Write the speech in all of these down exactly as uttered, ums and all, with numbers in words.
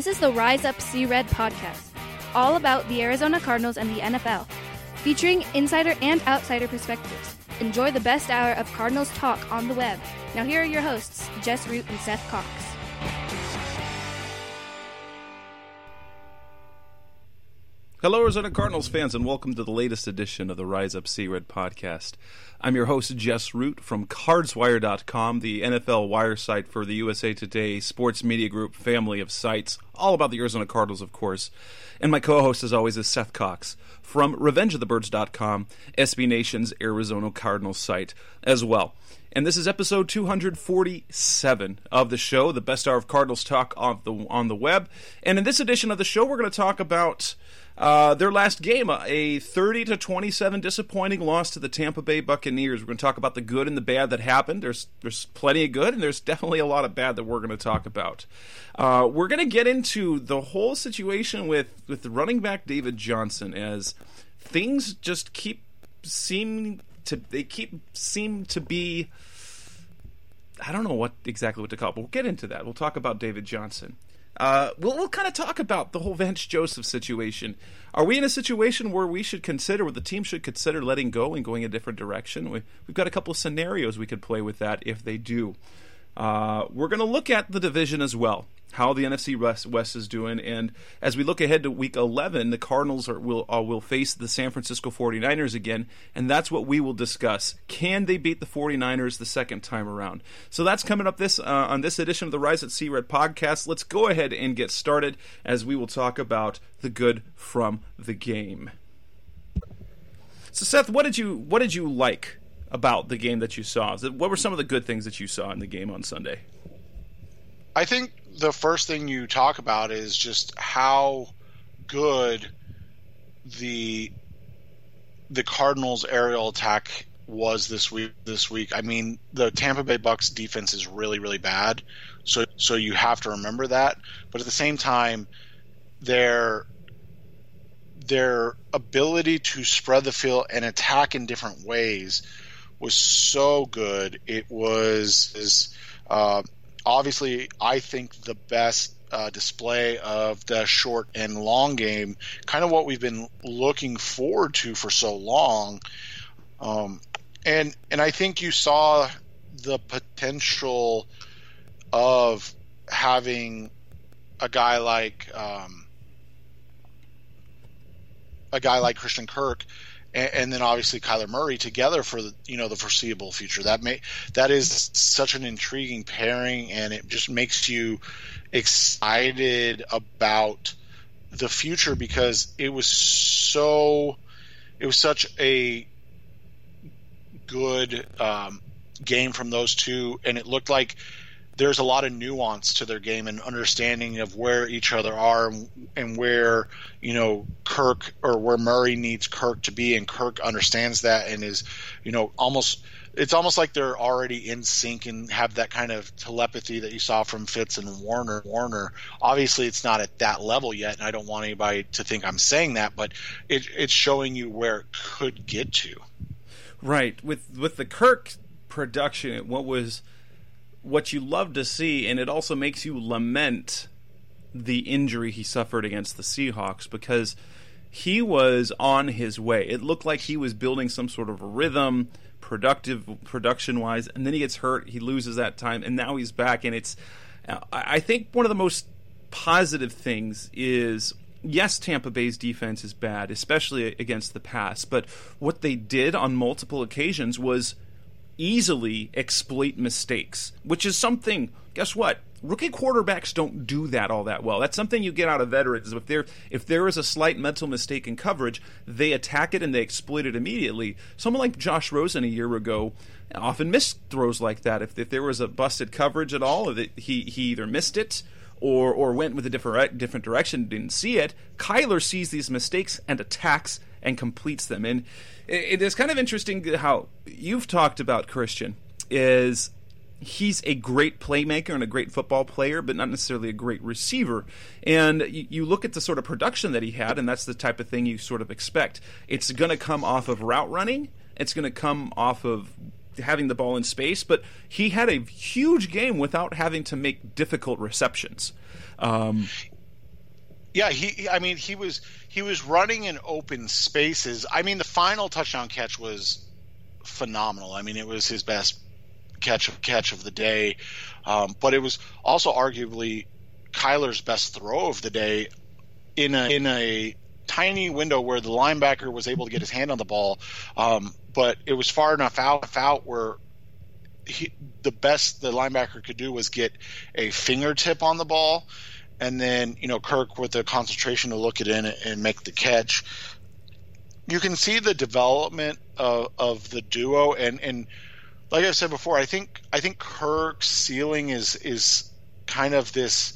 This is the Rise Up See Red podcast, all about the Arizona Cardinals and the N F L, featuring insider and outsider perspectives. Enjoy the best hour of Cardinals talk on the web. Now here are your hosts, Jess Root and Seth Cox. Hello, Arizona Cardinals fans, and welcome to the latest edition of the Rise Up See Red podcast. I'm your host, Jess Root, from Cards Wire dot com, the N F L wire site for the U S A Today sports media group family of sites, all about the Arizona Cardinals, of course. And my co-host, as always, is Seth Cox from Revenge of the Birds dot com, S B Nation's Arizona Cardinals site as well. And this is episode two forty-seven of the show, the best hour of Cardinals talk on the on the web. And in this edition of the show, we're going to talk about uh, their last game, a thirty to twenty-seven disappointing loss to the Tampa Bay Buccaneers. We're going to talk about the good and the bad that happened. There's there's plenty of good, and there's definitely a lot of bad that we're going to talk about. Uh, we're going to get into the whole situation with, with the running back David Johnson, as things just keep seem to they keep seem to be. I don't know what exactly what to call it, but we'll get into that. We'll talk about David Johnson. Uh, we'll we'll kind of talk about the whole Vance Joseph situation. Are we in a situation where we should consider, where the team should consider letting go and going a different direction? We, we've got a couple of scenarios we could play with that if they do. Uh, we're going to look at the division as well, how the N F C West, West is doing, and as we look ahead to Week eleven, the Cardinals are, will uh, will face the San Francisco forty-niners again, and that's what we will discuss. Can they beat the forty-niners the second time around? So that's coming up this uh, on this edition of the Rise at See Red podcast. Let's go ahead and get started, as we will talk about the good from the game. So Seth, what did you what did you like about the game that you saw? What were some of the good things that you saw in the game on Sunday? I think the first thing you talk about is just how good the the Cardinals' aerial attack was this week. This week, I mean, the Tampa Bay Bucks defense is really, really bad, so so you have to remember that. But at the same time, their their ability to spread the field and attack in different ways was so good. It was is. Uh, Obviously, I think the best uh, display of the short and long game, kind of what we've been looking forward to for so long. Um, and and I think you saw the potential of having a guy like um, a guy like Christian Kirk, and, and then obviously Kyler Murray together for the, you know, the foreseeable future. That may that is such an intriguing pairing, and it just makes you excited about the future, because it was so it was such a good um, game from those two, and it looked like there's a lot of nuance to their game and understanding of where each other are, and, and where, you know, Kirk or where Murray needs Kirk to be, and Kirk understands that and is, you know, almost it's almost like they're already in sync and have that kind of telepathy that you saw from Fitz and Warner. Warner, obviously, it's not at that level yet, and I don't want anybody to think I'm saying that, but it, it's showing you where it could get to. Right, with with the Kirk production, what was what you love to see, and it also makes you lament the injury he suffered against the Seahawks, because he was on his way. It looked like he was building some sort of a rhythm, productive production-wise, and then he gets hurt, he loses that time, and now he's back. And it's, I think one of the most positive things is, yes, Tampa Bay's defense is bad, especially against the pass, but what they did on multiple occasions was easily exploit mistakes, which is something, guess what? Rookie quarterbacks don't do that all that well. That's something you get out of veterans. If there if there is a slight mental mistake in coverage, they attack it and they exploit it immediately. Someone like Josh Rosen a year ago often missed throws like that. If, if there was a busted coverage at all, he he either missed it or or went with a different different direction, didn't see it. Kyler sees these mistakes and attacks and completes them. And it, it is kind of interesting how you've talked about Christian is he's a great playmaker and a great football player, but not necessarily a great receiver. And you, you look at the sort of production that he had, and that's the type of thing you sort of expect. It's going to come off of route running. It's going to come off of having the ball in space, but he had a huge game without having to make difficult receptions. Um, Yeah, he. I mean, he was he was running in open spaces. I mean, the final touchdown catch was phenomenal. I mean, it was his best catch of catch of the day, um, but it was also arguably Kyler's best throw of the day in a in a tiny window where the linebacker was able to get his hand on the ball, um, but it was far enough out, out where he, the best the linebacker could do was get a fingertip on the ball. And then, you know, Kirk with the concentration to look it in and make the catch. You can see the development of, of the duo, and, and like I've said before, I think I think Kirk's ceiling is is kind of this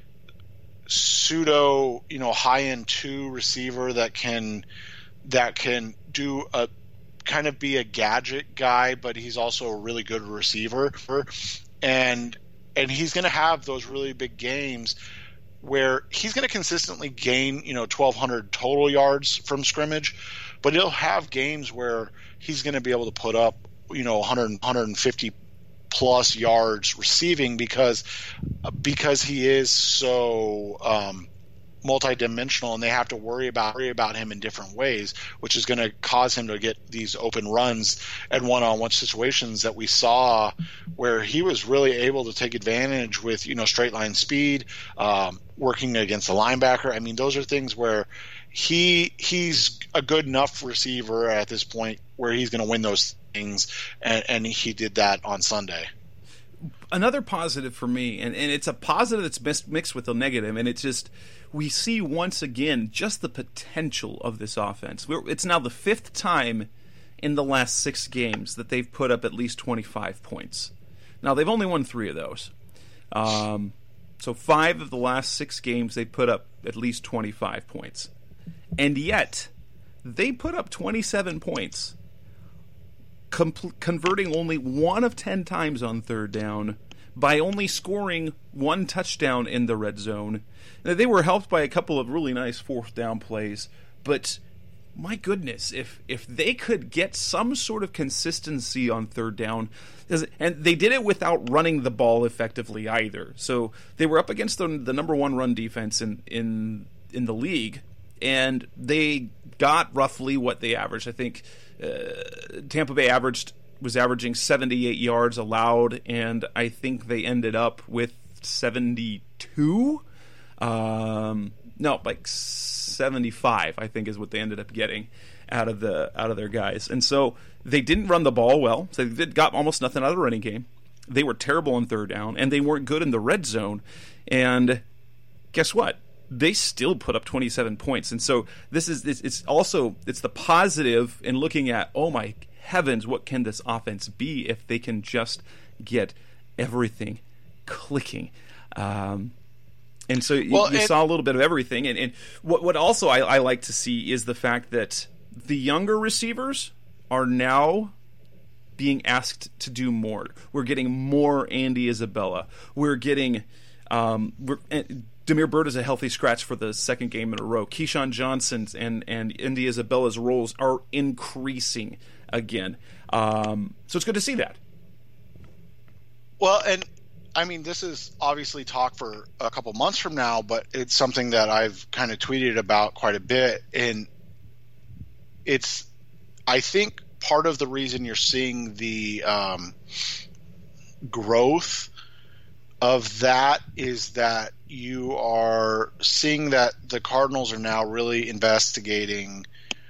pseudo, you know, high end two receiver that can that can do a kind of be a gadget guy, but he's also a really good receiver, and and he's going to have those really big games where he's going to consistently gain, you know, twelve hundred total yards from scrimmage, but he'll have games where he's going to be able to put up, you know, one hundred, one hundred fifty plus yards receiving because because he is so um, multidimensional, and they have to worry about worry about him in different ways, which is going to cause him to get these open runs and one-on-one situations that we saw where he was really able to take advantage with, you know, straight line speed, um, working against the linebacker. I mean, those are things where he he's a good enough receiver at this point where he's going to win those things, and, and he did that on Sunday. Another positive for me, and, and it's a positive that's mixed, mixed with a negative, and it's just we see once again just the potential of this offense. We're, it's now the fifth time in the last six games that they've put up at least twenty-five points. Now, they've only won three of those. Um, so five of the last six games they put up at least twenty-five points. And yet, they put up twenty-seven points, com- converting only one of ten times on third down, by only scoring one touchdown in the red zone. Now, they were helped by a couple of really nice fourth down plays, but my goodness, if if they could get some sort of consistency on third down, and they did it without running the ball effectively either. So they were up against the, the number one run defense in, in in the league, and they got roughly what they averaged. I think uh, Tampa Bay averaged was averaging seventy-eight yards allowed, and I think they ended up with seventy-two. Um, no, like seventy-five, I think, is what they ended up getting out of the out of their guys. And so they didn't run the ball well. So they got almost nothing out of the running game. They were terrible on third down, and they weren't good in the red zone. And guess what? They still put up twenty-seven points. And so this is it's, it's also it's the positive in looking at, oh my heavens, what can this offense be if they can just get everything clicking? Um, and so you, well, you it, saw a little bit of everything. And, and what what also I, I like to see is the fact that the younger receivers are now being asked to do more. We're getting more Andy Isabella. We're getting um, we're, Damiere Byrd is a healthy scratch for the second game in a row. Keyshawn Johnson's and, and Andy Isabella's roles are increasing again. Um, so it's good to see that. Well, and I mean, this is obviously talk for a couple months from now, but it's something that I've kind of tweeted about quite a bit. And it's, I think part of the reason you're seeing the um, growth of that is that you are seeing that the Cardinals are now really investigating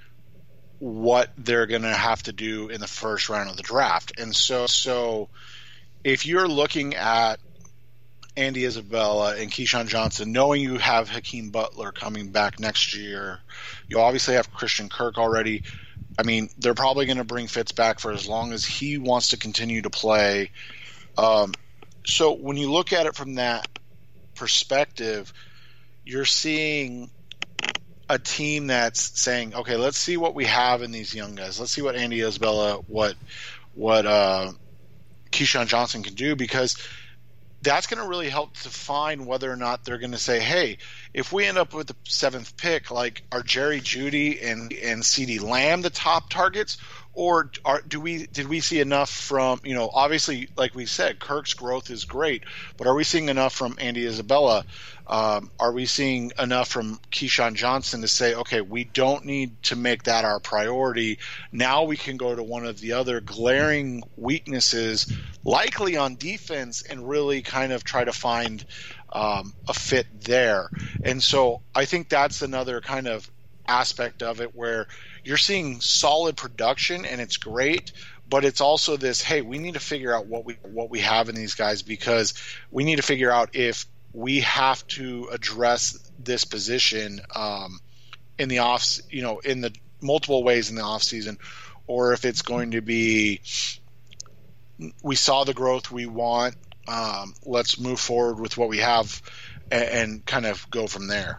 what they're going to have to do in the first round of the draft. And so, so if you're looking at Andy Isabella and Keyshawn Johnson, knowing you have Hakeem Butler coming back next year, you obviously have Christian Kirk already. I mean, they're probably going to bring Fitz back for as long as he wants to continue to play. Um, so when you look at it from that perspective, you're seeing a team that's saying, okay, let's see what we have in these young guys. Let's see what Andy Isabella, what what uh, Keyshawn Johnson can do, because that's going to really help to define whether or not they're going to say, hey, if we end up with the seventh pick, like, are Jerry Jeudy and, and CeeDee Lamb the top targets, or are, do we did we see enough from, you know, obviously, like we said, Kirk's growth is great, but are we seeing enough from Andy Isabella? Um, are we seeing enough from Keyshawn Johnson to say, okay, we don't need to make that our priority. Now we can go to one of the other glaring weaknesses, likely on defense, and really kind of try to find um, a fit there. And so I think that's another kind of aspect of it where you're seeing solid production and it's great, but it's also this, hey, we need to figure out what we what we have in these guys, because we need to figure out if we have to address this position um, in the off, you know, in the multiple ways in the off season, or if it's going to be, we saw the growth we want, um, let's move forward with what we have and, and kind of go from there.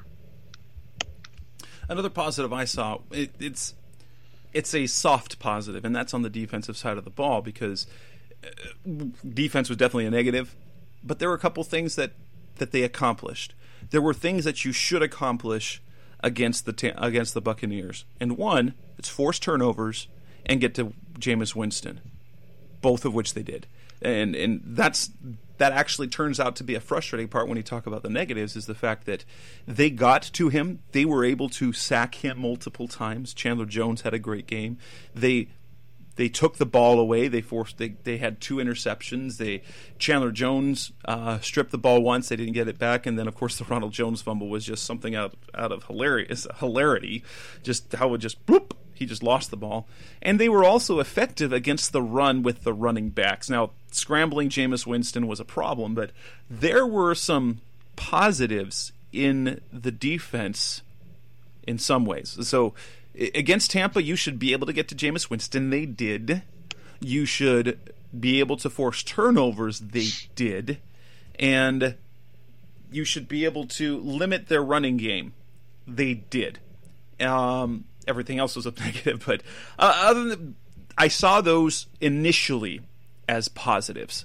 Another positive I saw, it, it's it's a soft positive, and that's on the defensive side of the ball, because defense was definitely a negative, but there were a couple things that, that they accomplished. There were things that you should accomplish against the against the Buccaneers, and one, it's force turnovers and get to Jameis Winston, both of which they did, and and that's that actually turns out to be a frustrating part when you talk about the negatives, is the fact that they got to him. They were able to sack him multiple times. Chandler Jones had a great game. They they took the ball away. They forced. They, they had two interceptions. They Chandler Jones uh, stripped the ball once. They didn't get it back, and then of course the Ronald Jones fumble was just something out out of hilarious hilarity. Just how it just bloop. He just lost the ball. And they were also effective against the run with the running backs. Now, scrambling Jameis Winston was a problem, but there were some positives in the defense in some ways. So, against Tampa, you should be able to get to Jameis Winston. They did. You should be able to force turnovers. They did. And you should be able to limit their running game. They did. Um... Everything else was a negative, but uh, other than, I saw those initially as positives.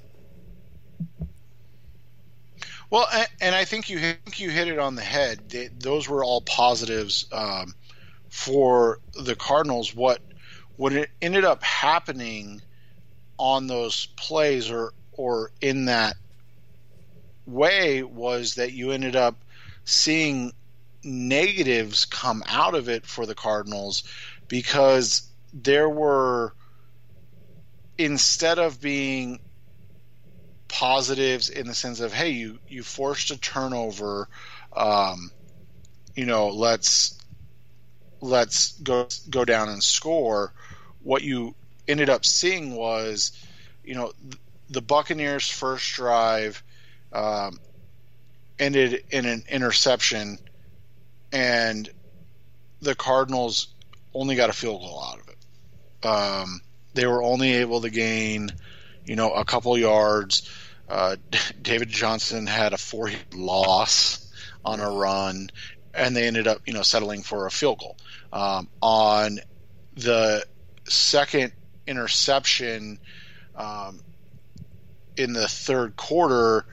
Well, and, and I think you hit, you hit it on the head. They, those were all positives um, for the Cardinals. What what it ended up happening on those plays, or or in that way, was that you ended up seeing negatives come out of it for the Cardinals, because there were, instead of being positives in the sense of, hey, you you forced a turnover, um, you know, let's let's go go down and score. What you ended up seeing was, you know, the Buccaneers' first drive um, ended in an interception, and the Cardinals only got a field goal out of it. Um, they were only able to gain, you know, a couple yards. Uh, David Johnson had a four-yard loss on a run, and they ended up, you know, settling for a field goal. Um, on the second interception um, in the third quarter,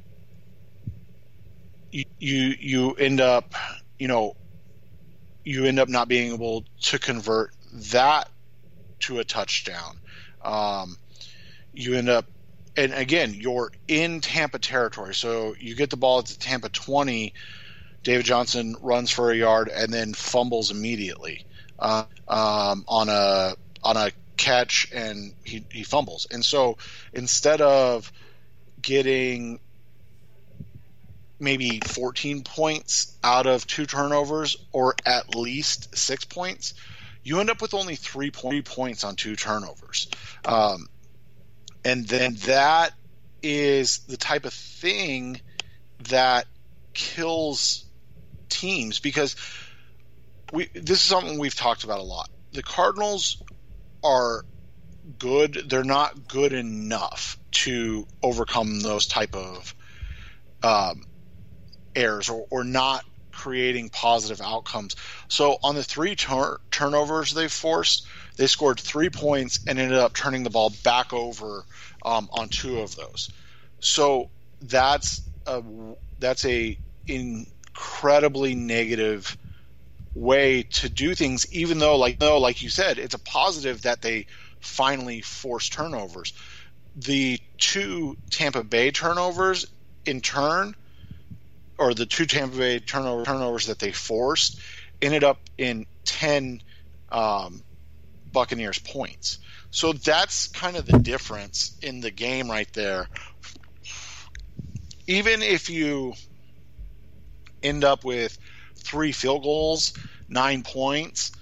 you you, you end up – you know, you end up not being able to convert that to a touchdown. Um, you end up, and again, you're in Tampa territory. So you get the ball at the Tampa twenty, David Johnson runs for a yard and then fumbles immediately uh, um, on a on a catch, and he, he fumbles. And so instead of getting maybe fourteen points out of two turnovers, or at least six points, you end up with only three, three points on two turnovers. Um, and then that is the type of thing that kills teams, because we this is something we've talked about a lot. The Cardinals are good. They're not good enough to overcome those type of um, errors, or, or not creating positive outcomes. So on the three tur- turnovers they forced, they scored three points and ended up turning the ball back over um, on two of those. So that's a, that's a incredibly negative way to do things, even though, like, though, like you said, it's a positive that they finally force turnovers. The two Tampa Bay turnovers in turn, or the two Tampa Bay turnover, turnovers that they forced, ended up in ten um, Buccaneers points. So that's kind of the difference in the game right there. Even if you end up with three field goals, nine points,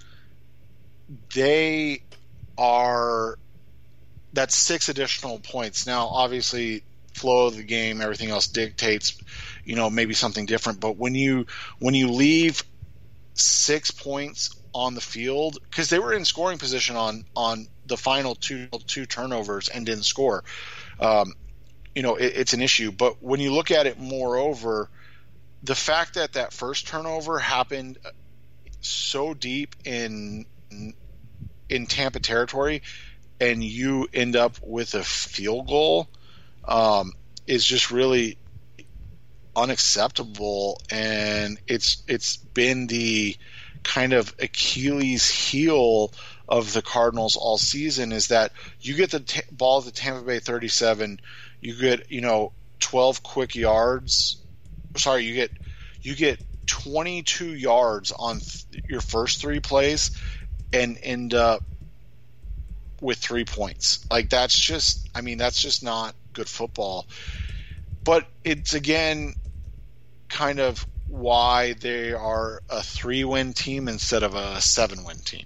they are – that's six additional points. Now, obviously, flow of the game, everything else dictates, you know, maybe something different. But when you when you leave six points on the field, because they were in scoring position on on the final two two turnovers and didn't score, um, you know, it, it's an issue. But when you look at it, moreover, the fact that that first turnover happened so deep in in Tampa territory, and you end up with a field goal, um, is just really unacceptable. And it's it's been the kind of Achilles heel of the Cardinals all season, is that you get the t- ball at the Tampa Bay thirty-seven, you get, you know, twelve quick yards. Sorry, you get you get twenty-two yards on th- your first three plays and end up with three points. Like, that's just, I mean, that's just not good football. But it's, again, kind of why they are a three-win team instead of a seven-win team.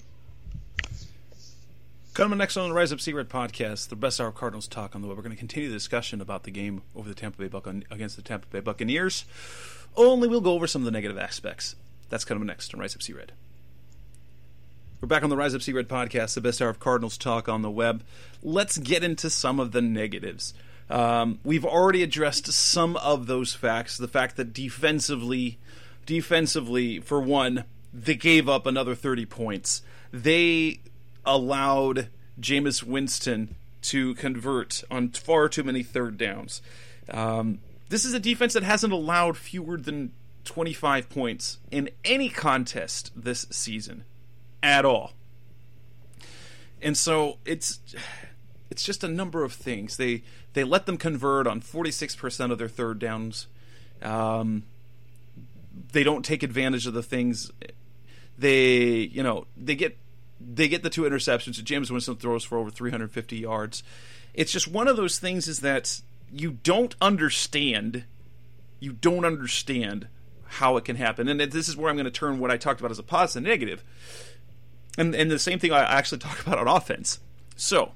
Coming next on the Rise Up Sea Red podcast, the best hour of Cardinals talk on the web. We're going to continue the discussion about the game over the Tampa Bay Buccan- against the Tampa Bay Buccaneers. Only we'll go over some of the negative aspects. That's coming next on Rise Up Sea Red. We're back on the Rise Up Sea Red podcast, the best hour of Cardinals talk on the web. Let's get into some of the negatives. Um, we've already addressed some of those facts. The fact that defensively, defensively, for one, they gave up another thirty points. They allowed Jameis Winston to convert on far too many third downs. Um, this is a defense that hasn't allowed fewer than twenty-five points in any contest this season at all. And so it's it's just a number of things. They they let them convert on forty-six percent of their third downs. Um, they don't take advantage of the things. They, you know, they get they get the two interceptions. Jameis Winston throws for over three hundred fifty yards. It's just one of those things, is that you don't understand. You don't understand how it can happen. And this is where I'm going to turn what I talked about as a positive and negative. And, and the same thing I actually talk about on offense. So,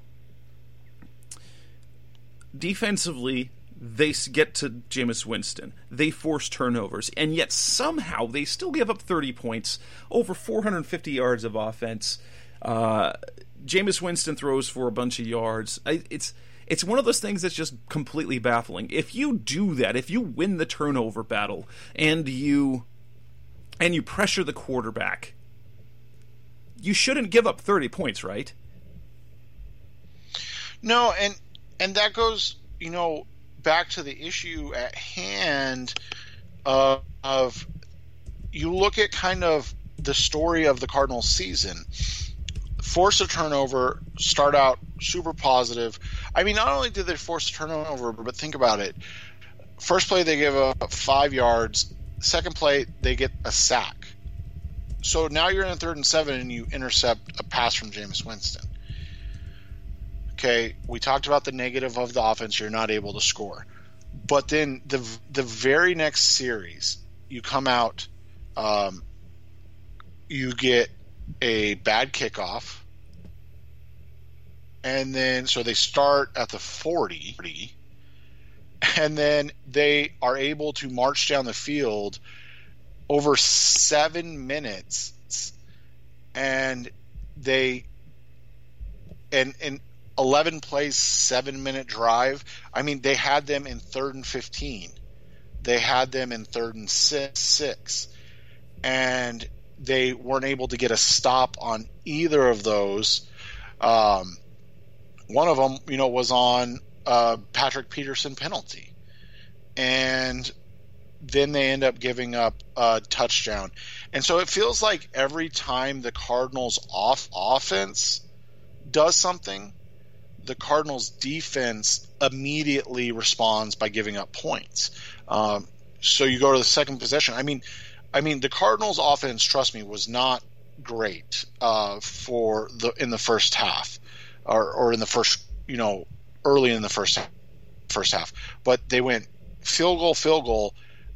defensively, they get to Jameis Winston. They force turnovers. And yet, somehow, they still give up thirty points, over four hundred fifty yards of offense. Uh, Jameis Winston throws for a bunch of yards. I, it's it's one of those things that's just completely baffling. If you do that, if you win the turnover battle, and you and you pressure the quarterback, you shouldn't give up thirty points, right? No, and and that goes, you know, back to the issue at hand uh, of you look at kind of the story of the Cardinals season. Force a turnover, start out super positive. I mean, not only did they force a turnover, but think about it. First play, they give up five yards. Second play, they get a sack. So now you're in a third and seven, and you intercept a pass from Jameis Winston. Okay, we talked about the negative of the offense. You're not able to score. But then the the very next series, you come out, um, you get a bad kickoff, and then so they start at the forty, and then they are able to march down the field over seven minutes, and they and and eleven plays, seven minute drive. I mean, they had them in third and fifteen. They had them in third and six, six, and they weren't able to get a stop on either of those. Um, one of them, you know, was on uh, Patrick Peterson penalty, and then they end up giving up a touchdown. And so it feels like every time the Cardinals off offense does something, the Cardinals defense immediately responds by giving up points. Um, so you go to the second possession. I mean, I mean, the Cardinals offense, trust me, was not great uh, for the in the first half, or, or in the first, you know, early in the first first half. But they went field goal, field goal.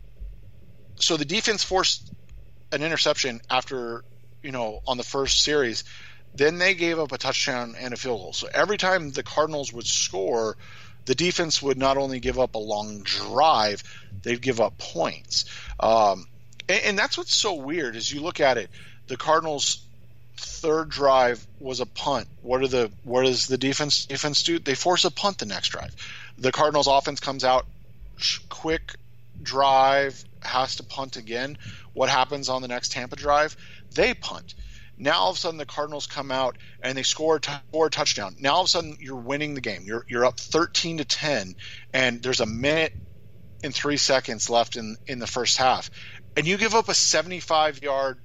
So the defense forced an interception after, you know, on the first series. Then they gave up a touchdown and a field goal. So every time the Cardinals would score, the defense would not only give up a long drive, they'd give up points. Um, and, and that's what's so weird is you look at it. The Cardinals' third drive was a punt. What are the what does the defense defense do? They force a punt the next drive. The Cardinals' offense comes out, quick drive, has to punt again. What happens on the next Tampa drive? They punt. Now all of a sudden the Cardinals come out and they score a, t- score a touchdown. Now all of a sudden you're winning the game. You're you're up thirteen to ten, and there's a minute and three seconds left in, in the first half, and you give up a seventy-five yard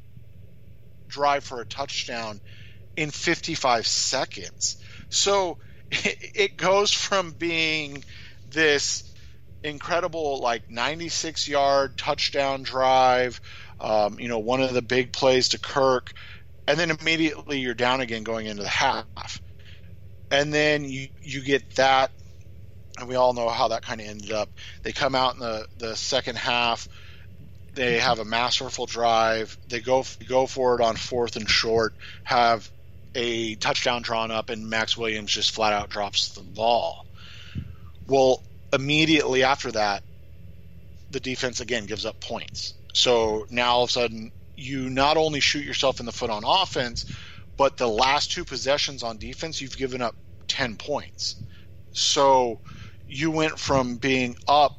drive for a touchdown in fifty-five seconds. So it, it goes from being this incredible like ninety-six yard touchdown drive, um, you know, one of the big plays to Kirk, and then immediately you're down again going into the half. And then you, you get that, and we all know how that kind of ended up. They come out in the, the second half. They have a masterful drive. They go go for it on fourth and short, have a touchdown drawn up, and Max Williams just flat out drops the ball. Well, immediately after that, the defense again gives up points. So now all of a sudden you not only shoot yourself in the foot on offense, but the last two possessions on defense, you've given up ten points. So you went from being up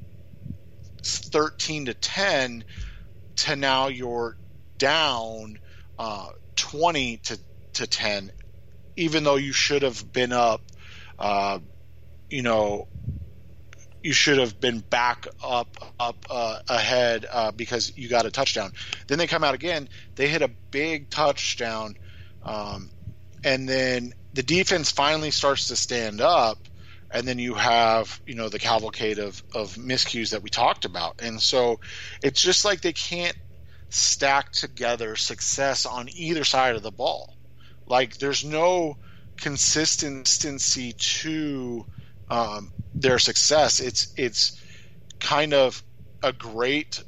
thirteen to ten to now you're down uh, twenty to, to ten, even though you should have been up, uh, you know, you should have been back up up uh, ahead uh, because you got a touchdown. Then they come out again. They hit a big touchdown, um, and then the defense finally starts to stand up, and then you have, you know, the cavalcade of, of miscues that we talked about. And so it's just like they can't stack together success on either side of the ball. Like there's no consistency to um, their success. It's it's kind of a great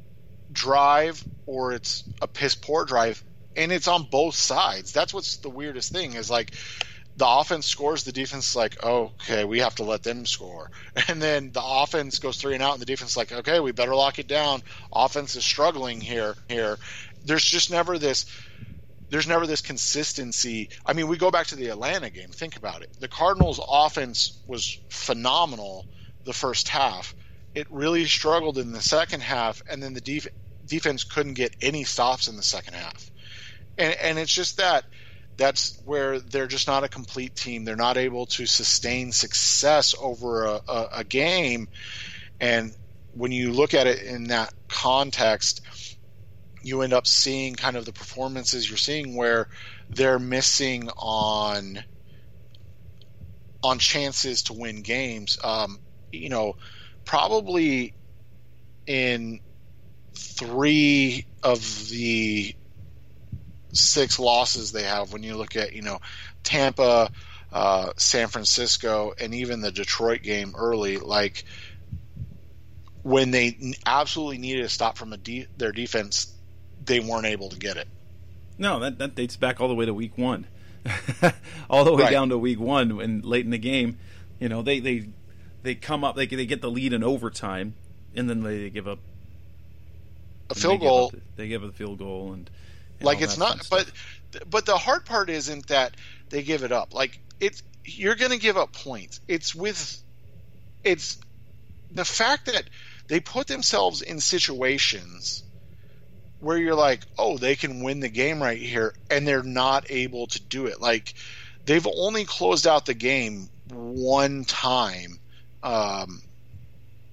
drive or it's a piss poor drive, and it's on both sides. That's what's the weirdest thing is like the offense scores, the defense is like, oh, okay, we have to let them score. And then the offense goes three and out, and the defense is like, okay, we better lock it down. Offense is struggling here. Here, there's just never this. There's never this consistency. I mean, we go back to the Atlanta game. Think about it. The Cardinals' offense was phenomenal the first half. It really struggled in the second half, and then the def- defense couldn't get any stops in the second half. And, and it's just that. That's where they're just not a complete team. They're not able to sustain success over a, a, a game. And when you look at it in that context, you end up seeing kind of the performances you're seeing where they're missing on on chances to win games. Um, you know, probably in three of the six losses they have, when you look at, you know, Tampa, uh, San Francisco, and even the Detroit game early, like when they absolutely needed a stop from a de- their defense, they weren't able to get it. No, that, that dates back all the way to week one. all the way right. down to week one when late in the game, you know, they, they, they come up, they, they get the lead in overtime, and then they give up a field goal. Give up, they give up a field goal and, and like it's not, but but the hard part isn't that they give it up. Like it's you're going to give up points. It's with it's the fact that they put themselves in situations where you're like, oh, they can win the game right here, and they're not able to do it. Like they've only closed out the game one time um,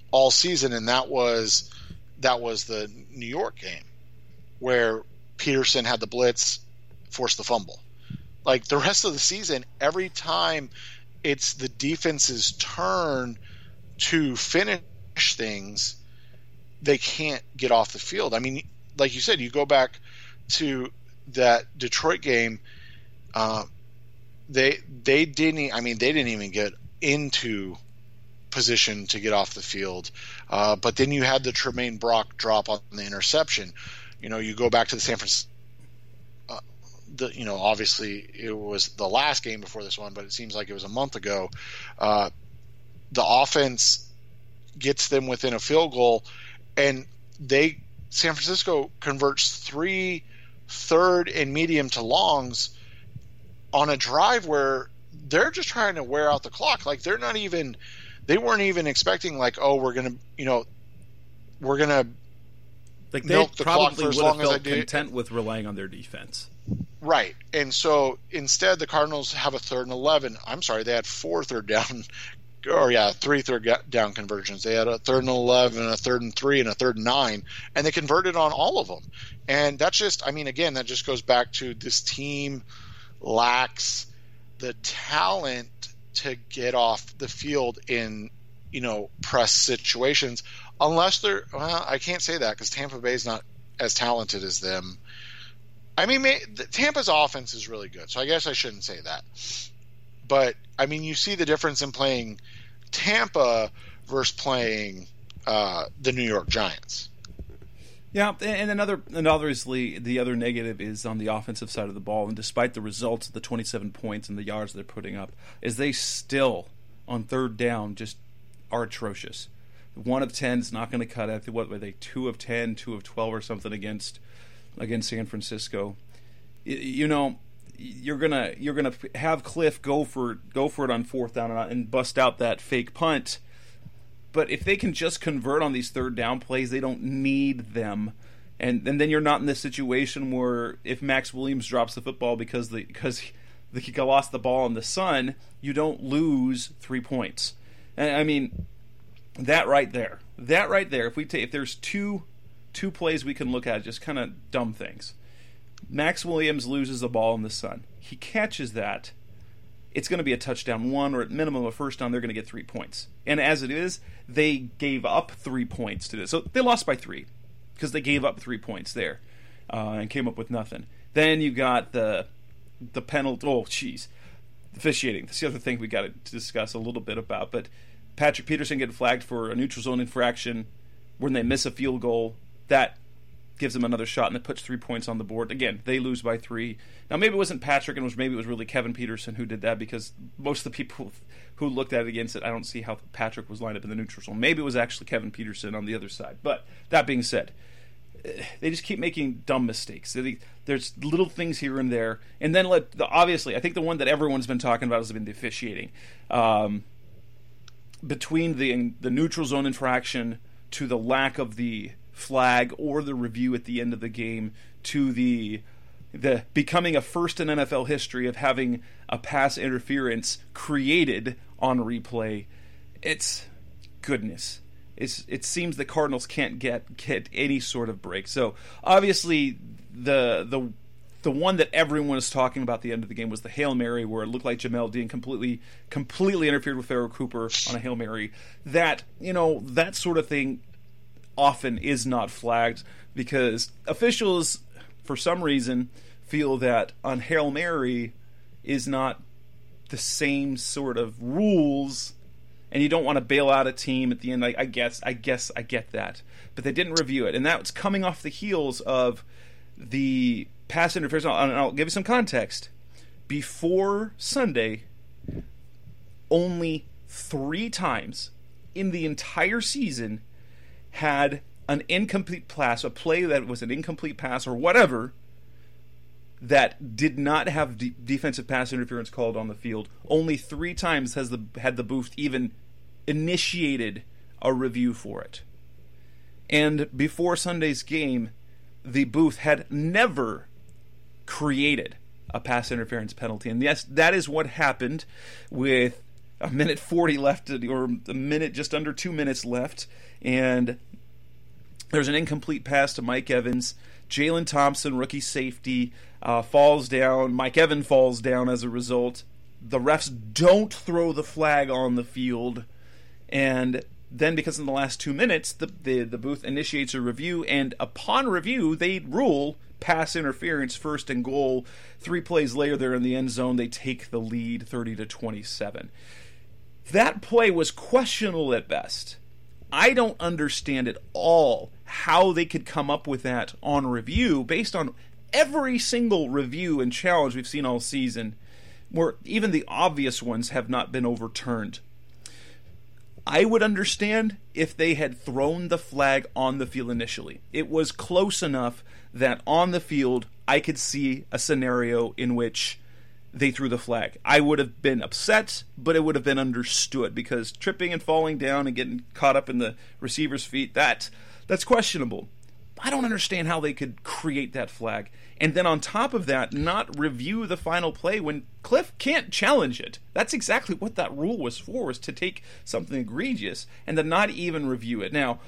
all season, and that was that was the New York game where Peterson had the blitz, forced the fumble. Like the rest of the season, every time it's the defense's turn to finish things, they can't get off the field. I mean, like you said, you go back to that Detroit game, uh, they they didn't. I mean, they didn't even get into position to get off the field. Uh, but then you had the Tremaine Brock drop on the interception. You know, you go back to the San Francisco. Uh, the you know, obviously it was the last game before this one, but it seems like it was a month ago. Uh, the offense gets them within a field goal, and they San Francisco converts three third and medium to longs on a drive where they're just trying to wear out the clock. Like they're not even, they weren't even expecting like, oh, we're gonna, you know, we're gonna like they milk the clock probably for as would have long as I felt do. content with relying on their defense. Right. And so instead the Cardinals have a third and eleven. I'm sorry, they had four third down, or yeah, three third down conversions. They had a third and eleven, a third and three, and a third and nine, and they converted on all of them. And that's just, I mean, again, that just goes back to this team lacks the talent to get off the field in, you know, press situations, unless they're, well, I can't say that because Tampa Bay is not as talented as them. I mean, may, the, Tampa's offense is really good, so I guess I shouldn't say that. But, I mean, you see the difference in playing Tampa versus playing uh, the New York Giants. Yeah, and another, and obviously the other negative is on the offensive side of the ball, and despite the results of the twenty-seven points and the yards they're putting up, is they still, on third down, just are atrocious. One of ten is not going to cut it. What were they, two of ten, two of twelve or something against against San Francisco? You know, you're gonna you're gonna have Cliff go for go for it on fourth down and, and bust out that fake punt. But if they can just convert on these third down plays, they don't need them. And, and then you're not in this situation where if Max Williams drops the football because the because he, he lost the ball in the sun, you don't lose three points. And, I mean, that right there, that right there. If we take if there's two two plays we can look at, just kind of dumb things. Max Williams loses the ball in the sun. He catches that. It's going to be a touchdown one, or at minimum a first down. They're going to get three points. And as it is, they gave up three points to this. So they lost by three because they gave up three points there uh, and came up with nothing. Then you got the the penalty. Oh, jeez. Officiating. That's the other thing we got to discuss a little bit about. But Patrick Peterson getting flagged for a neutral zone infraction when they miss a field goal. That gives them another shot, and it puts three points on the board. Again, they lose by three. Now, maybe it wasn't Patrick, and it was, maybe it was really Kevin Peterson who did that, because most of the people who looked at it against it, I don't see how Patrick was lined up in the neutral zone. Maybe it was actually Kevin Peterson on the other side. But that being said, they just keep making dumb mistakes. There's little things here and there. And then, let, obviously, I think the one that everyone's been talking about has been the officiating. Um, between the the neutral zone infraction to the lack of the flag or the review at the end of the game to the the becoming a first in N F L history of having a pass interference created on replay, it's goodness. It's it seems the Cardinals can't get get any sort of break. So obviously the the the one that everyone was talking about at the end of the game was the Hail Mary, where it looked like Jamel Dean completely completely interfered with Pharoh Cooper on a Hail Mary. That, you know, that sort of thing often is not flagged because officials, for some reason, feel that on Hail Mary is not the same sort of rules, and you don't want to bail out a team at the end. I, I guess, I guess, I get that, but they didn't review it, and that's coming off the heels of the pass interference. And I'll, I'll give you some context. Before Sunday, only three times in the entire season had an incomplete pass, a play that was an incomplete pass or whatever, that did not have de- defensive pass interference called on the field. Only three times has the had the booth even initiated a review for it. And before Sunday's game, the booth had never created a pass interference penalty. And yes, that is what happened with a minute forty left, or a minute, just under two minutes left, and there's an incomplete pass to Mike Evans. Jalen Thompson, rookie safety, uh, falls down. Mike Evans falls down as a result. The refs don't throw the flag on the field, and then because in the last two minutes, the, the, the booth initiates a review, and upon review, they rule pass interference, first and goal. Three plays later, they're in the end zone. They take the lead thirty to twenty-seven. That play was questionable at best. I don't understand at all how they could come up with that on review based on every single review and challenge we've seen all season, where even the obvious ones have not been overturned. I would understand if they had thrown the flag on the field initially. It was close enough that on the field I could see a scenario in which they threw the flag. I would have been upset, but it would have been understood, because tripping and falling down and getting caught up in the receiver's feet, that that's questionable. I don't understand how they could create that flag. And then on top of that, not review the final play when Cliff can't challenge it. That's exactly what that rule was for, was to take something egregious and then not even review it. Now,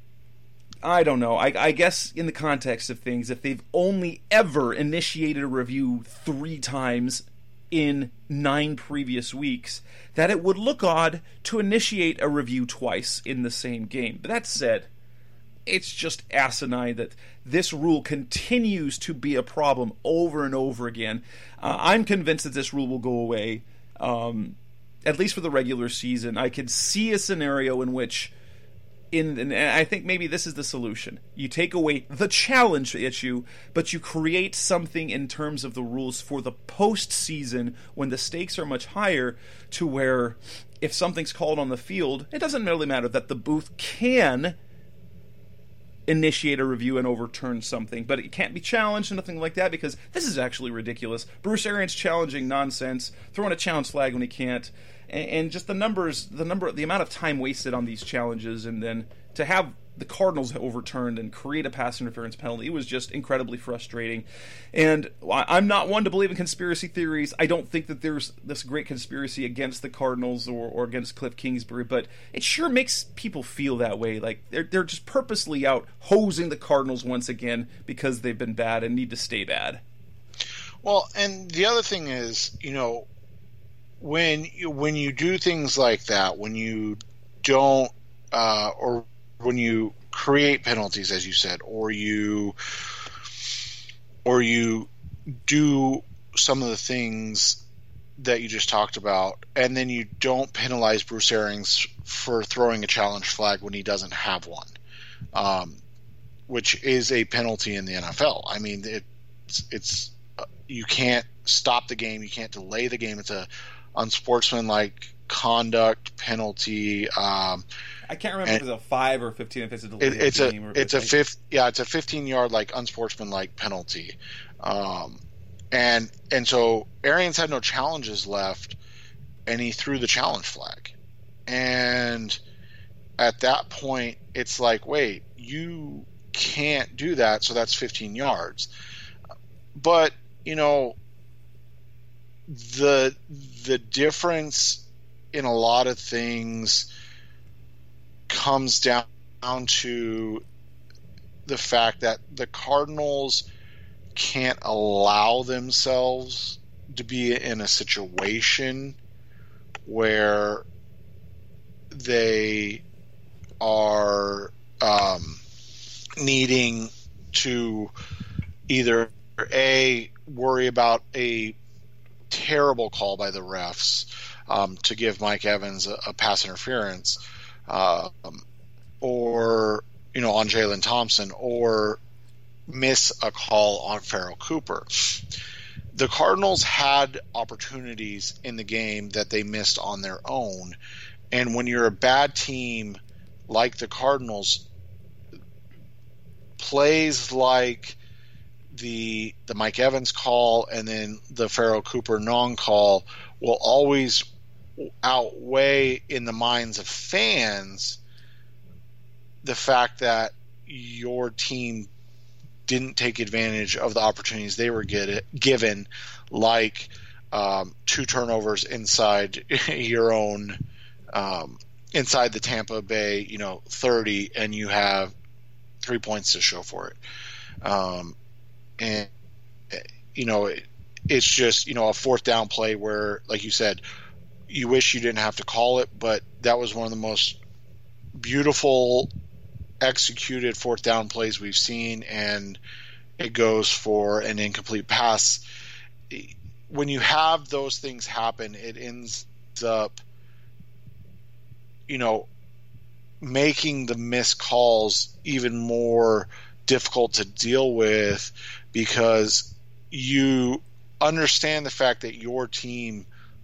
I don't know. I, I guess in the context of things, if they've only ever initiated a review three times in nine previous weeks, that it would look odd to initiate a review twice in the same game. But that said, it's just asinine that this rule continues to be a problem over and over again. Uh, I'm convinced that this rule will go away, um, at least for the regular season. I could see a scenario in which, in, and I think maybe this is the solution. You take away the challenge issue, but you create something in terms of the rules for the postseason when the stakes are much higher, to where if something's called on the field, it doesn't really matter that the booth can initiate a review and overturn something, but it can't be challenged or nothing like that, because this is actually ridiculous. Bruce Arians challenging nonsense, throwing a challenge flag when he can't, and, and just the numbers, the number, the amount of time wasted on these challenges, and then to have the Cardinals overturned and create a pass interference penalty, it was just incredibly frustrating. And I'm not one to believe in conspiracy theories. I don't think that there's this great conspiracy against the Cardinals or, or against Cliff Kingsbury, but it sure makes people feel that way. Like they're, they're just purposely out hosing the Cardinals once again because they've been bad and need to stay bad. Well, and the other thing is, you know, when you, when you do things like that, when you don't, uh, or when you create penalties, as you said, or you or you do some of the things that you just talked about, and then you don't penalize Bruce Arians for throwing a challenge flag when he doesn't have one, um, which is a penalty in the N F L. I mean, it's, it's uh, you can't stop the game, you can't delay the game. It's a unsportsmanlike conduct penalty. Um, I can't remember if it's a five or fifteen. If it's a delay it, it's a game or it's a fifth. Yeah, it's a fifteen yard like unsportsmanlike penalty, um, and and so Arians had no challenges left, and he threw the challenge flag, and at that point it's like, wait, you can't do that, so that's fifteen yards. But you know, the the difference in a lot of things comes down to the fact that the Cardinals can't allow themselves to be in a situation where they are um, needing to either A, worry about a terrible call by the refs um, to give Mike Evans a, a pass interference, uh, um, or you know, on Jalen Thompson, or miss a call on Pharoh Cooper. The Cardinals had opportunities in the game that they missed on their own, and when you're a bad team like the Cardinals, plays like the the Mike Evans call and then the Pharoh Cooper non-call will always outweigh in the minds of fans the fact that your team didn't take advantage of the opportunities they were get it, given, like um, two turnovers inside your own, um, inside the Tampa Bay, you know, thirty, and you have three points to show for it. Um, and, you know, it, it's just, you know, a fourth down play where, like you said, you wish you didn't have to call it, but that was one of the most beautiful executed fourth down plays we've seen, and it goes for an incomplete pass. When you have those things happen, it ends up, you know, making the missed calls even more difficult to deal with, because you understand the fact that your team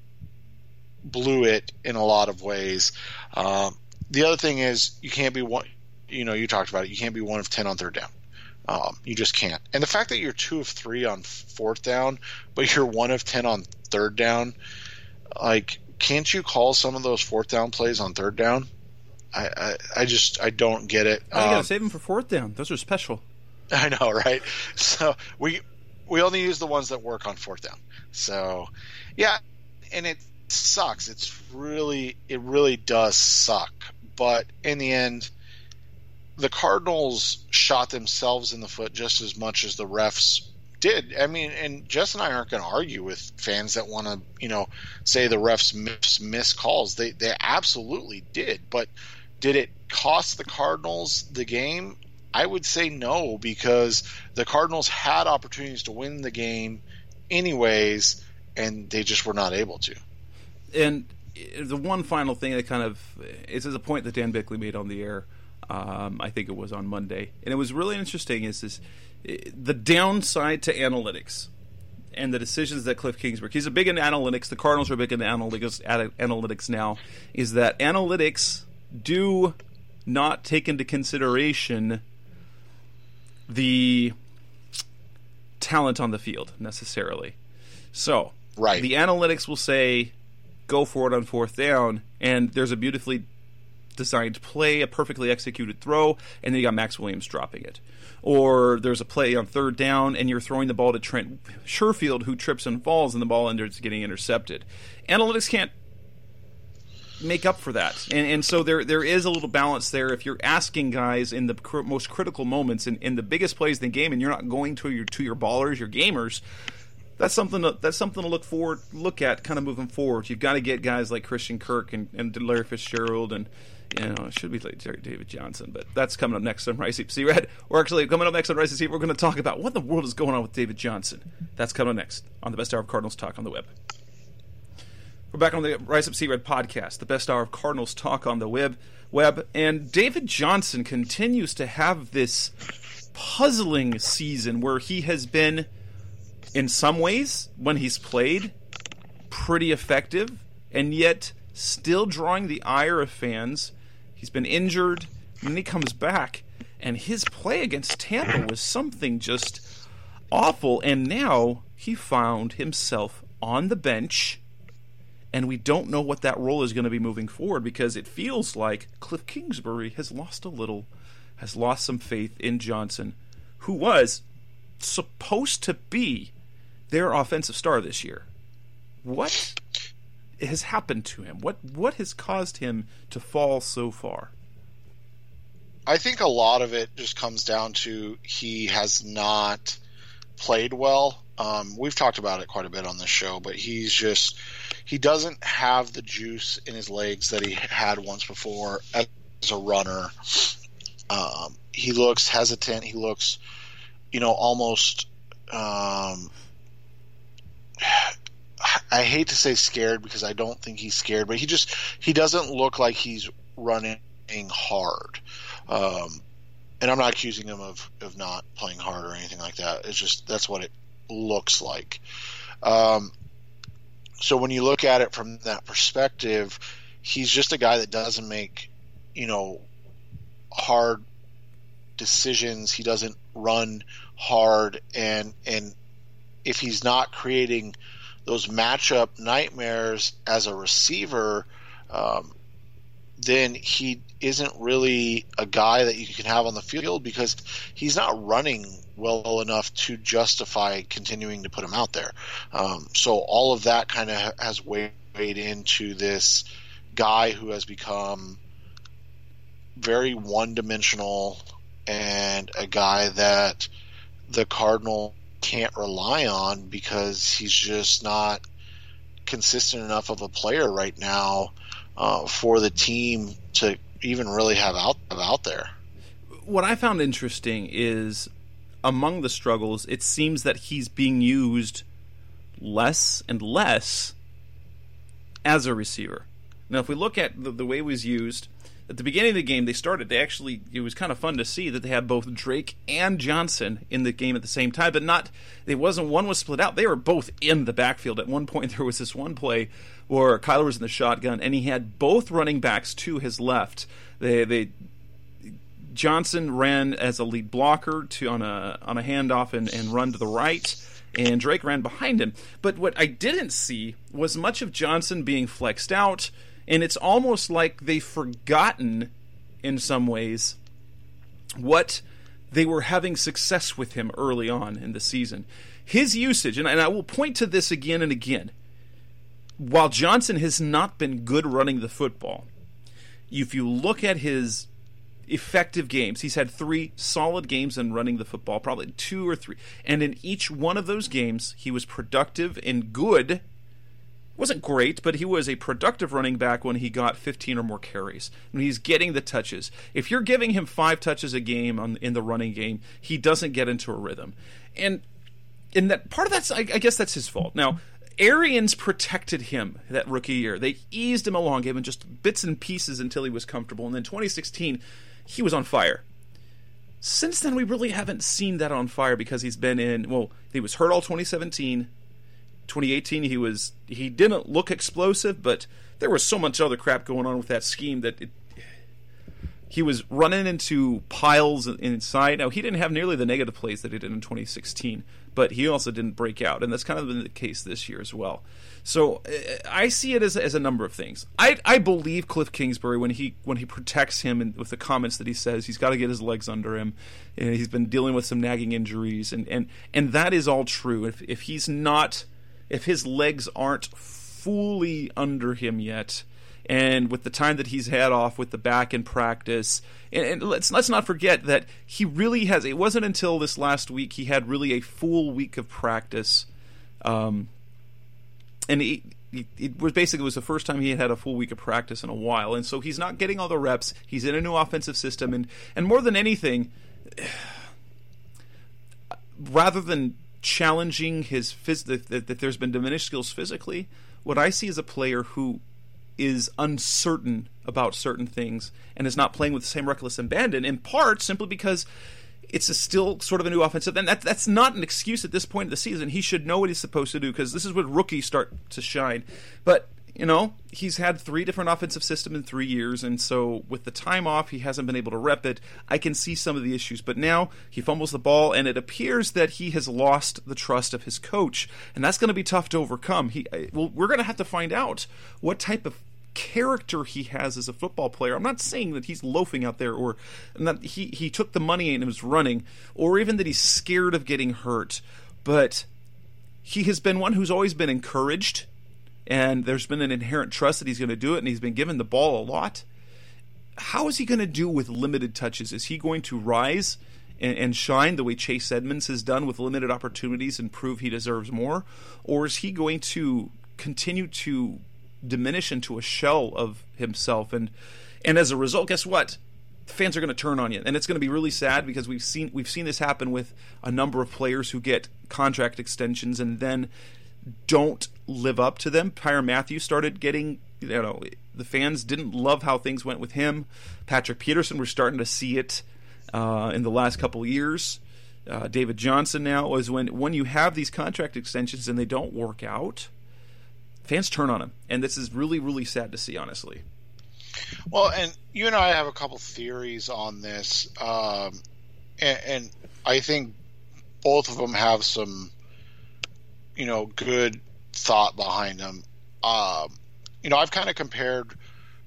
blew it in a lot of ways. Um, the other thing is you can't be one, you know, you talked about it. You can't be one of ten on third down. Um, you just can't. And the fact that you're two of three on fourth down, but you're one of ten on third down, like, can't you call some of those fourth down plays on third down? I, I, I just, I don't get it. Oh, you um, gotta save them for fourth down. Those are special. I know, right? So we we only use the ones that work on fourth down. So, yeah, and it sucks. It's really, it really does suck. But in the end, the Cardinals shot themselves in the foot just as much as the refs did. I mean, and Jess and I aren't going to argue with fans that want to, you know, say the refs miss, miss calls. They they absolutely did. But did it cost the Cardinals the game? I would say no, because the Cardinals had opportunities to win the game anyways, and they just were not able to. And the one final thing that kind of is a point that Dan Bickley made on the air, um, I think it was on Monday, and it was really interesting, is this, the downside to analytics and the decisions that Cliff Kingsbury, he's a big in analytics, the Cardinals are big in analytics, analytics now, is that analytics do not take into consideration the talent on the field necessarily. So, right. The analytics will say, go for it on fourth down, and there's a beautifully designed play, a perfectly executed throw, and then you got Max Williams dropping it. Or there's a play on third down, and you're throwing the ball to Trent Sherfield, who trips and falls, and the ball ends up getting intercepted. Analytics can't make up for that, and and so there there is a little balance there. If you're asking guys in the cr- most critical moments, in, in the biggest plays in the game, and you're not going to your to your ballers, your gamers, that's something to, that's something to look forward look at kind of moving forward. You've got to get guys like Christian Kirk and, and Larry Fitzgerald, and you know, it should be like David Johnson, but that's coming up next on Rise Up See Red. Or actually, coming up next on Rise Up See, we're going to talk about what in the world is going on with David Johnson. That's coming up next on the Best Hour of Cardinals Talk on the Web. We're back on the Rise Up See Red podcast, the best hour of Cardinals talk on the web. Web, and David Johnson continues to have this puzzling season where he has been, in some ways, when he's played, pretty effective, and yet still drawing the ire of fans. He's been injured, and then he comes back, and his play against Tampa was something just awful, and now he found himself on the bench. And we don't know what that role is going to be moving forward, because it feels like Cliff Kingsbury has lost a little, has lost some faith in Johnson, who was supposed to be their offensive star this year. What has happened to him? What what has caused him to fall so far? I think a lot of it just comes down to he has not played well. Um, we've talked about it quite a bit on this show, but he's just he doesn't have the juice in his legs that he had once before as a runner. Um, he looks hesitant. He looks, you know, almost. Um, I hate to say scared, because I don't think he's scared, but he just he doesn't look like he's running hard. Um, and I'm not accusing him of, of not playing hard or anything like that. It's just that's what it looks like. Um, so when you look at it from that perspective, he's just a guy that doesn't make, you know, hard decisions. He doesn't run hard, and and if he's not creating those matchup nightmares as a receiver, um, then he isn't really a guy that you can have on the field because he's not running well enough to justify continuing to put him out there. Um, so all of that kind of has weighed into this guy who has become very one-dimensional and a guy that the Cardinal can't rely on because he's just not consistent enough of a player right now uh, for the team to even really have out have out there. What I found interesting is among the struggles, it seems that he's being used less and less as a receiver. Now, if we look at the, the way he was used, at the beginning of the game, they started, they actually, it was kind of fun to see that they had both Drake and Johnson in the game at the same time, but not, it wasn't, one was split out. They were both in the backfield. At one point, there was this one play where Kyler was in the shotgun, and he had both running backs to his left. They, they, Johnson ran as a lead blocker to on a on a handoff and, and run to the right, and Drake ran behind him. But what I didn't see was much of Johnson being flexed out, and it's almost like they've forgotten, in some ways, what they were having success with him early on in the season. His usage, and, and I will point to this again and again, while Johnson has not been good running the football, if you look at his effective games, he's had three solid games in running the football, probably two or three, and in each one of those games, he was productive and good. Wasn't great, but he was a productive running back when he got fifteen or more carries. When he's getting the touches. If you're giving him five touches a game on, in the running game, he doesn't get into a rhythm. And and that part of that's, I, I guess that's his fault. Now, Arians protected him that rookie year. They eased him along, gave him just bits and pieces until he was comfortable. And then twenty sixteen, he was on fire. Since then, we really haven't seen that on fire because he's been in, well, he was hurt all twenty seventeen. twenty eighteen, he was he didn't look explosive, but there was so much other crap going on with that scheme that it, he was running into piles inside. Now, he didn't have nearly the negative plays that he did in twenty sixteen, but he also didn't break out, and that's kind of been the case this year as well. So I see it as, as a number of things. I, I believe Cliff Kingsbury when he when he protects him and with the comments that he says he's got to get his legs under him, and he's been dealing with some nagging injuries, and, and, and that is all true. If if he's not If his legs aren't fully under him yet, and with the time that he's had off with the back in practice, and, and let's let's not forget that he really has. It wasn't until this last week he had really a full week of practice, um, and he, he, it was basically it was the first time he had had a full week of practice in a while, and so he's not getting all the reps. He's in a new offensive system, and and more than anything, rather than challenging his phys- that, that, that there's been diminished skills physically, what I see is a player who is uncertain about certain things and is not playing with the same reckless abandon, in part simply because it's a still sort of a new offensive, and that, that's not an excuse at this point of the season. He should know what he's supposed to do because this is when rookies start to shine. But you know, he's had three different offensive systems in three years, and so with the time off, he hasn't been able to rep it. I can see some of the issues, but now he fumbles the ball, and it appears that he has lost the trust of his coach, and that's going to be tough to overcome. He, well, we're going to have to find out what type of character he has as a football player. I'm not saying that he's loafing out there, or that he, he took the money and was running, or even that he's scared of getting hurt, but he has been one who's always been encouraged, and there's been an inherent trust that he's going to do it, and he's been given the ball a lot. How is he going to do with limited touches? Is he going to rise and, and shine the way Chase Edmonds has done with limited opportunities and prove he deserves more? Or is he going to continue to diminish into a shell of himself? And and as a result, guess what? Fans are going to turn on you, and it's going to be really sad because we've seen we've seen this happen with a number of players who get contract extensions and then don't live up to them. Tyrann Mathieu started getting, you know, the fans didn't love how things went with him. Patrick Peterson, we're starting to see it uh, in the last couple of years. Uh, David Johnson now is when when you have these contract extensions and they don't work out, fans turn on him, and this is really, really sad to see, honestly. Well, and you and I have a couple theories on this, um, and, and I think both of them have some, you know, good thought behind them. Um, you know, I've kind of compared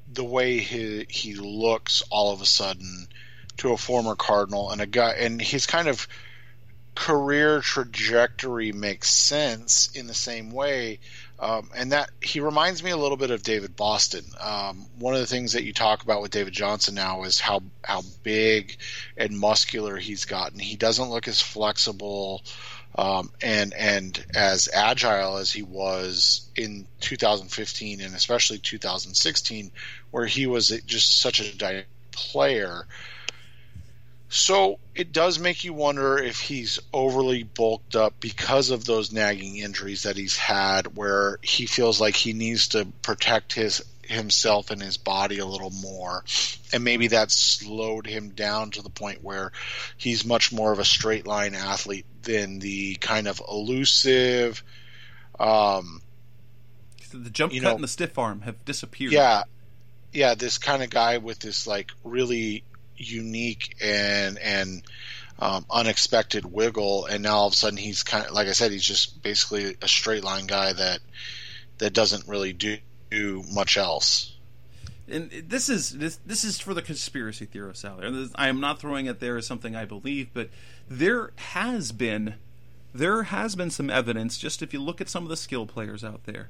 the way he he looks all of a sudden to a former Cardinal and a guy, and his kind of career trajectory makes sense in the same way. Um, and that he reminds me a little bit of David Boston. Um, one of the things that you talk about with David Johnson now is how, how big and muscular he's gotten. He doesn't look as flexible um, and and as agile as he was in two thousand fifteen and especially two thousand sixteen, where he was just such a dynamic player. So it does make you wonder if he's overly bulked up because of those nagging injuries that he's had, where he feels like he needs to protect his himself and his body a little more, and maybe that's slowed him down to the point where he's much more of a straight line athlete than the kind of elusive. Um, the jump cut know, and the stiff arm have disappeared. Yeah, yeah, this kind of guy with this like really unique and and um, unexpected wiggle, and now all of a sudden he's kind of, like I said, he's just basically a straight line guy that that doesn't really do, do much else. And this is this this is for the conspiracy theorists out there. I am not throwing it there as something I believe, but there has been there has been some evidence. Just if you look at some of the skill players out there,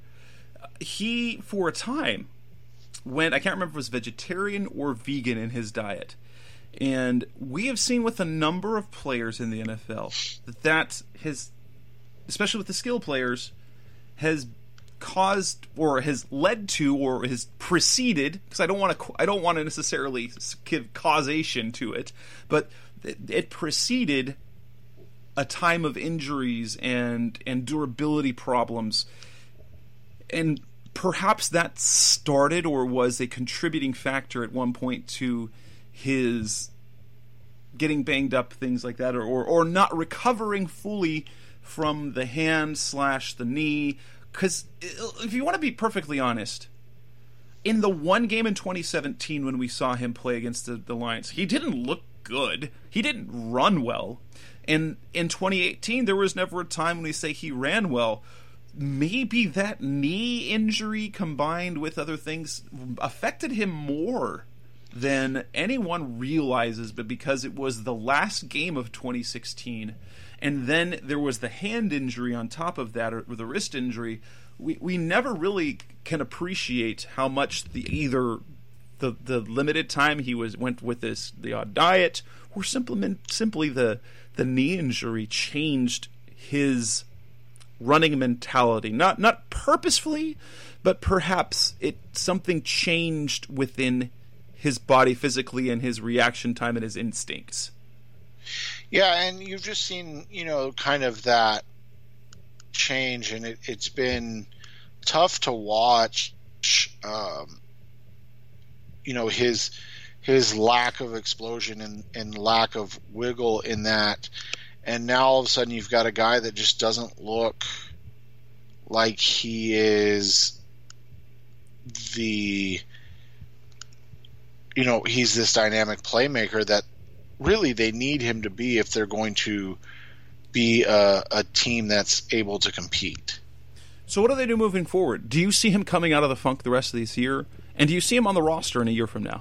he for a time went, I can't remember if it was vegetarian or vegan in his diet. And we have seen with a number of players in the N F L that that has, especially with the skill players, has caused or has led to or has preceded, because I don't want to I don't want to necessarily give causation to it, but it, it preceded a time of injuries and and durability problems, and perhaps that started or was a contributing factor at one point to his getting banged up, things like that, or, or or not recovering fully from the hand slash the knee. Because if you want to be perfectly honest, in the one game in twenty seventeen when we saw him play against the, the Lions, he didn't look good. He didn't run well. And in twenty eighteen, there was never a time when we say he ran well. Maybe that knee injury combined with other things affected him more than anyone realizes, but because it was the last game of twenty sixteen, and then there was the hand injury on top of that, or the wrist injury, we, we never really can appreciate how much the either the the limited time he was went with this the odd diet, or simply simply the the knee injury changed his running mentality. Not not purposefully, but perhaps it something changed within his body physically and his reaction time and his instincts. Yeah, and you've just seen, you know, kind of that change, and it, it's been tough to watch, um, you know, his his lack of explosion and, and lack of wiggle in that. And now all of a sudden you've got a guy that just doesn't look like he is the... You know, he's this dynamic playmaker that really they need him to be if they're going to be a, a team that's able to compete. So what do they do moving forward? Do you see him coming out of the funk the rest of this year? And do you see him on the roster in a year from now?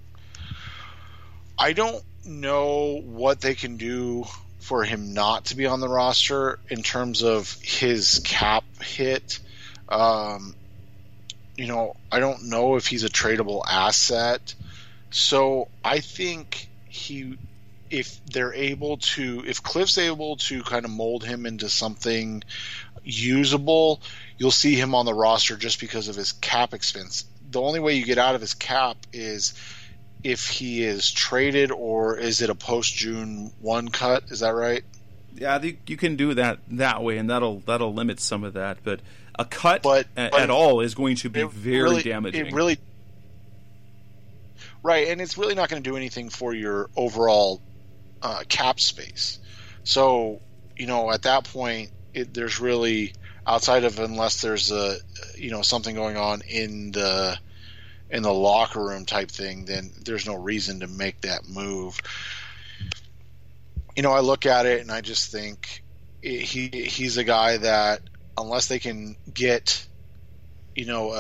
I don't know what they can do for him not to be on the roster in terms of his cap hit. Um, you know, I don't know if he's a tradable asset. So I think he, if they're able to, if Cliff's able to kind of mold him into something usable, you'll see him on the roster just because of his cap expense. The only way you get out of his cap is if he is traded, or is it a post-June first cut? Is that right? Yeah, you can do that that way, and that'll that'll limit some of that. But a cut but, at, but at all is going to be very really, damaging. It really, right, and it's really not going to do anything for your overall uh, cap space. So, you know, at that point, it, there's really, outside of unless there's a, you know, something going on in the in the locker room type thing, then there's no reason to make that move. You know, I look at it and I just think he he's a guy that unless they can get, you know, a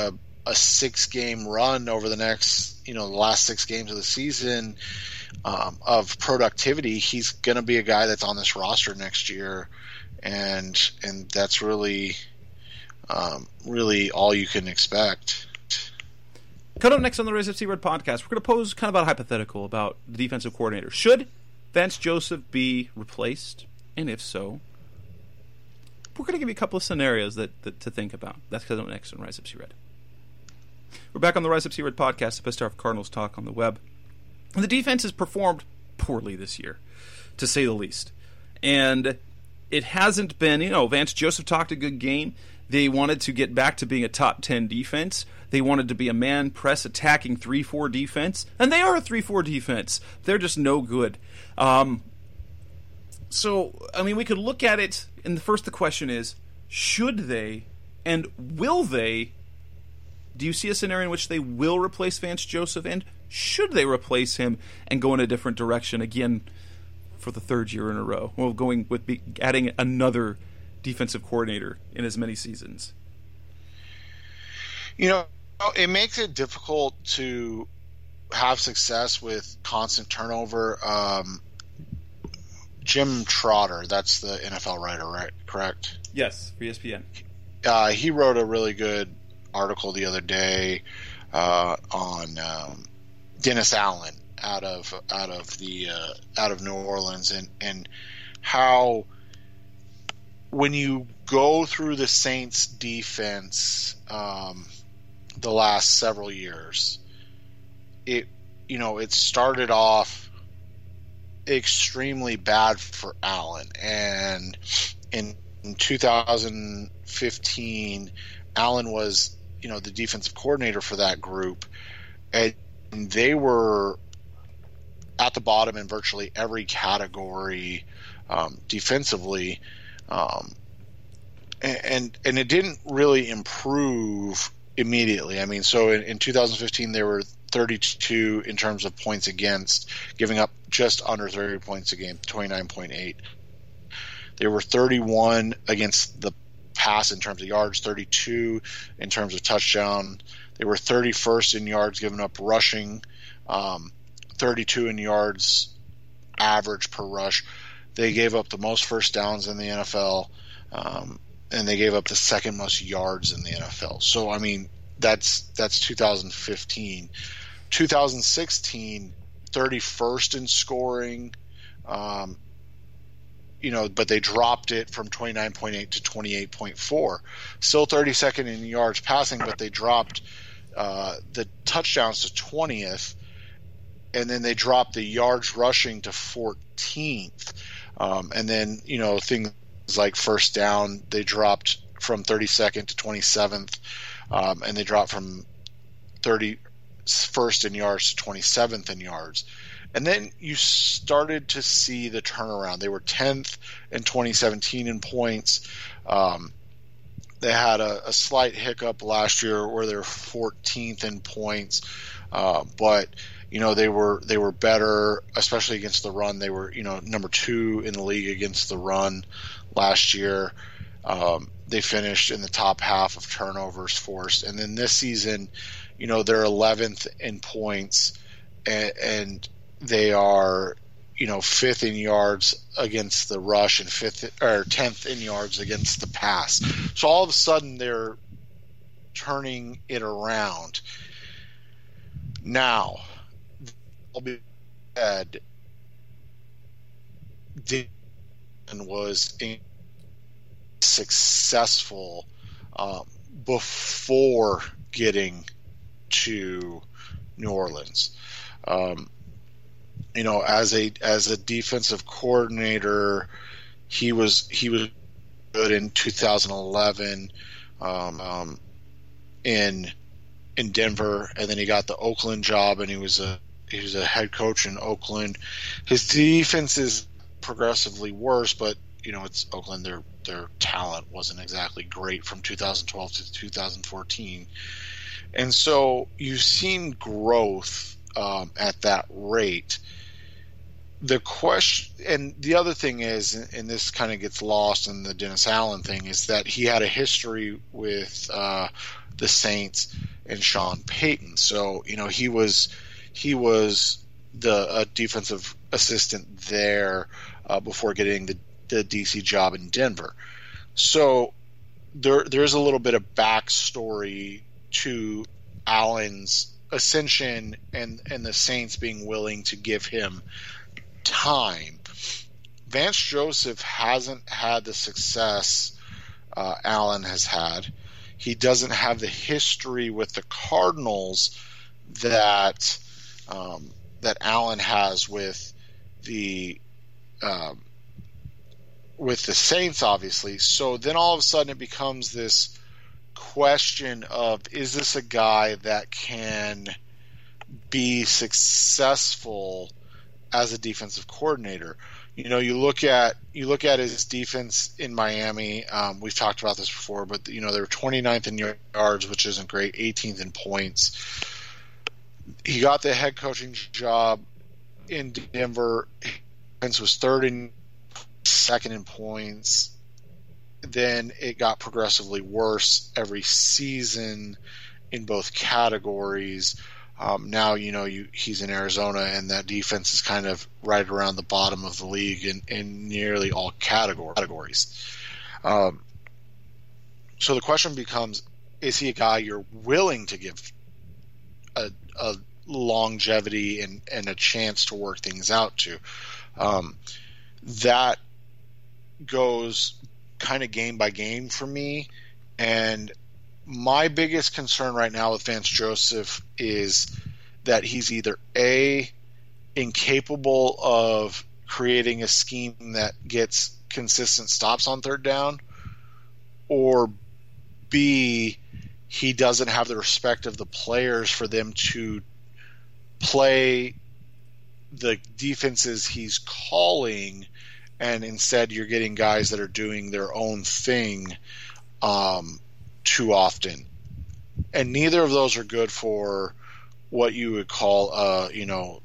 a six game run over the next, you know, the last six games of the season um, of productivity, he's going to be a guy that's on this roster next year. And, and that's really, um, really all you can expect. Coming up next on the Rise Up C Red podcast, we're going to pose kind of a hypothetical about the defensive coordinator. Should Vance Joseph be replaced? And if so, we're going to give you a couple of scenarios that, that to think about. That's coming up next on Rise Up C Red. We're back on the Rise Up C Red podcast, the best hour of Cardinals talk on the web. And the defense has performed poorly this year, to say the least. And it hasn't been, you know, Vance Joseph talked a good game. They wanted to get back to being a top ten defense. They wanted to be a man press attacking three four defense. And they are a three four defense. They're just no good. Um, so, I mean, we could look at it, and the first the question is, should they and will they? Do you see a scenario in which they will replace Vance Joseph, and should they replace him and go in a different direction again for the third year in a row? Well, going with be, adding another defensive coordinator in as many seasons. You know, it makes it difficult to have success with constant turnover. Um, Jim Trotter, that's the N F L writer, right? Correct? Yes, for E S P N. Uh, he wrote a really good article the other day uh, on um, Dennis Allen out of out of the uh, out of New Orleans, and and how when you go through the Saints defense um, the last several years, it you know it started off extremely bad for Allen, and in, in two thousand fifteen, Allen was you know the defensive coordinator for that group, and they were at the bottom in virtually every category um, defensively. Um, and and it didn't really improve immediately. I mean, so in, in two thousand fifteen, they were thirty-two in terms of points against, giving up just under thirty points a game, twenty-nine point eight. They were thirty-one against the pass in terms of yards, thirty-two in terms of touchdown. They were thirty-first in yards given up rushing, um, thirty-two in yards average per rush. They gave up the most first downs in the N F L, um, and they gave up the second most yards in the N F L. So, I mean, that's that's two thousand fifteen. two thousand sixteen, thirty-first in scoring, um, you know, but they dropped it from twenty-nine point eight to twenty-eight point four. Still thirty-second in yards passing, but they dropped uh, the touchdowns to twentieth, and then they dropped the yards rushing to fourteenth. Um, and then, you know, things like first down, they dropped from thirty-second to twenty-seventh, um, and they dropped from thirty-first in yards to twenty-seventh in yards. And then you started to see the turnaround. They were tenth in twenty seventeen in points. Um, they had a, a slight hiccup last year where they were fourteenth in points, uh, but you know they were they were better, especially against the run. They were you know number two in the league against the run last year. Um, they finished in the top half of turnovers forced, and then this season, you know they're eleventh in points, and, and they are, you know, fifth in yards against the rush and fifth or tenth in yards against the pass. So all of a sudden they're turning it around. Now, I'll be said, Dan was successful um, before getting to New Orleans. Um, You know, as a as a defensive coordinator, he was he was good in two thousand eleven um, um, in in Denver, and then he got the Oakland job, and he was a he was a head coach in Oakland. His defense is progressively worse, but you know it's Oakland. Their their talent wasn't exactly great from two thousand twelve to two thousand fourteen, and so you've seen growth um, at that rate. The question, and the other thing is, and this kind of gets lost in the Dennis Allen thing, is that he had a history with uh, the Saints and Sean Payton. So, you know, he was he was the uh, defensive assistant there uh, before getting the, the D C job in Denver. So there there's a little bit of backstory to Allen's ascension and, and the Saints being willing to give him time. Vance Joseph hasn't had the success uh, Allen has had. He doesn't have the history with the Cardinals that um, that Allen has with the um, with the Saints, obviously. So then all of a sudden it becomes this question of, is this a guy that can be successful as a defensive coordinator? You know, you look at you look at his defense in Miami. Um, we've talked about this before, but you know, they were twenty-ninth in yards, which isn't great, eighteenth in points. He got the head coaching job in Denver. His defense was third in second in points. Then it got progressively worse every season in both categories. Um, now, you know, you, he's in Arizona, and that defense is kind of right around the bottom of the league in, in nearly all category, categories. Um, so the question becomes, is he a guy you're willing to give a, a longevity and, and a chance to work things out to? Um, that goes kind of game by game for me. And my biggest concern right now with Vance Joseph is that he's either A, incapable of creating a scheme that gets consistent stops on third down, or B, he doesn't have the respect of the players for them to play the defenses he's calling, and instead you're getting guys that are doing their own thing um, too often. And neither of those are good for what you would call, uh, you know,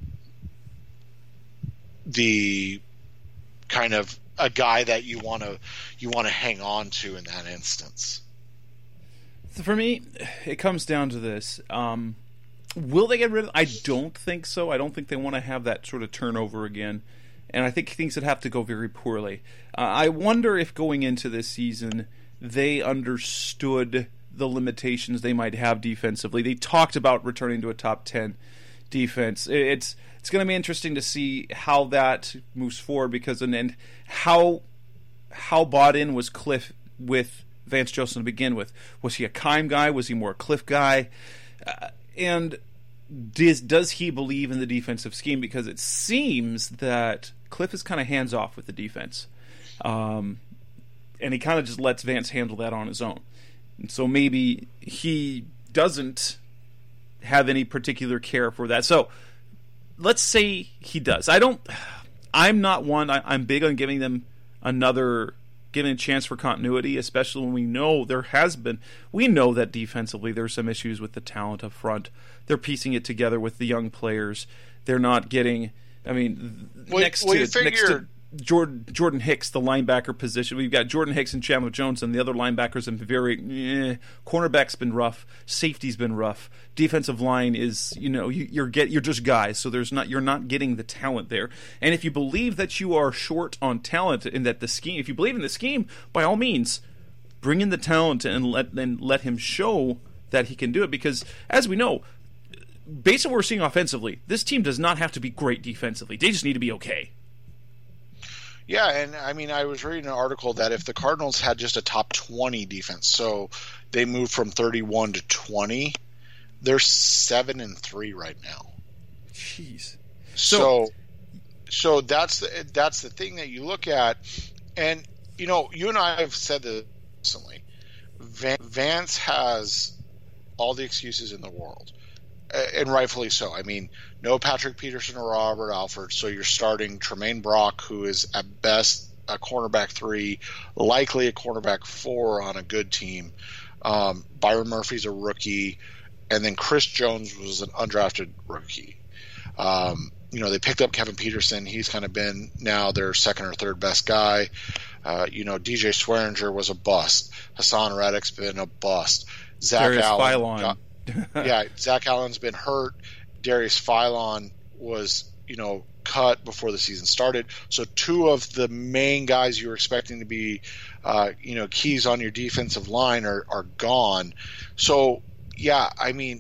the kind of a guy that you want to you want to hang on to in that instance. For me, it comes down to this. Um, will they get rid of I don't think so. I don't think they want to have that sort of turnover again. And I think things would have to go very poorly. Uh, I wonder if going into this season they understood the limitations they might have defensively. They talked about returning to a top ten defense. It's it's going to be interesting to see how that moves forward, because and, and how how bought in was Cliff with Vance Joseph to begin with. Was he a Keim guy? Was he more a Cliff guy? Uh, and does, does he believe in the defensive scheme? Because it seems that Cliff is kind of hands off with the defense. Um, and he kind of just lets Vance handle that on his own. And so maybe he doesn't have any particular care for that. So let's say he does. I don't, I'm not one, I, I'm big on giving them another, giving a chance for continuity, especially when we know there has been, we know that defensively there's some issues with the talent up front. They're piecing it together with the young players. They're not getting, I mean, well, next, well, to, figure... next to Jordan, Jordan Hicks, the linebacker position, we've got Jordan Hicks and Chandler Jones, and the other linebackers have been very, eh, cornerback's been rough, safety's been rough, defensive line is, you know, you, you're get you're just guys, so there's not you're not getting the talent there. And if you believe that you are short on talent and that the scheme, if you believe in the scheme, by all means, bring in the talent and let and let him show that he can do it. Because as we know, based on what we're seeing offensively, this team does not have to be great defensively. They just need to be okay. Yeah, and I mean, I was reading an article that if the Cardinals had just a top twenty defense, so they moved from thirty-one to twenty, they're seven and three right now. Jeez. So, so, so that's the, that's the thing that you look at, and you know, you and I have said this recently. Vance has all the excuses in the world, and rightfully so. I mean, no Patrick Peterson or Robert Alford, so you're starting Tremaine Brock, who is at best a cornerback three, likely a cornerback four on a good team. Um, Byron Murphy's a rookie, and then Chris Jones was an undrafted rookie. Um, you know, they picked up Kevin Peterson. He's kind of been now their second or third best guy. Uh, you know, D J Swearinger was a bust. Hassan Reddick's been a bust. Zach Darius Allen. Philon. Got, yeah, Zach Allen's been hurt. Darius Philon was, you know, cut before the season started. So two of the main guys you were expecting to be, uh, you know, keys on your defensive line are, are gone. So, yeah, I mean,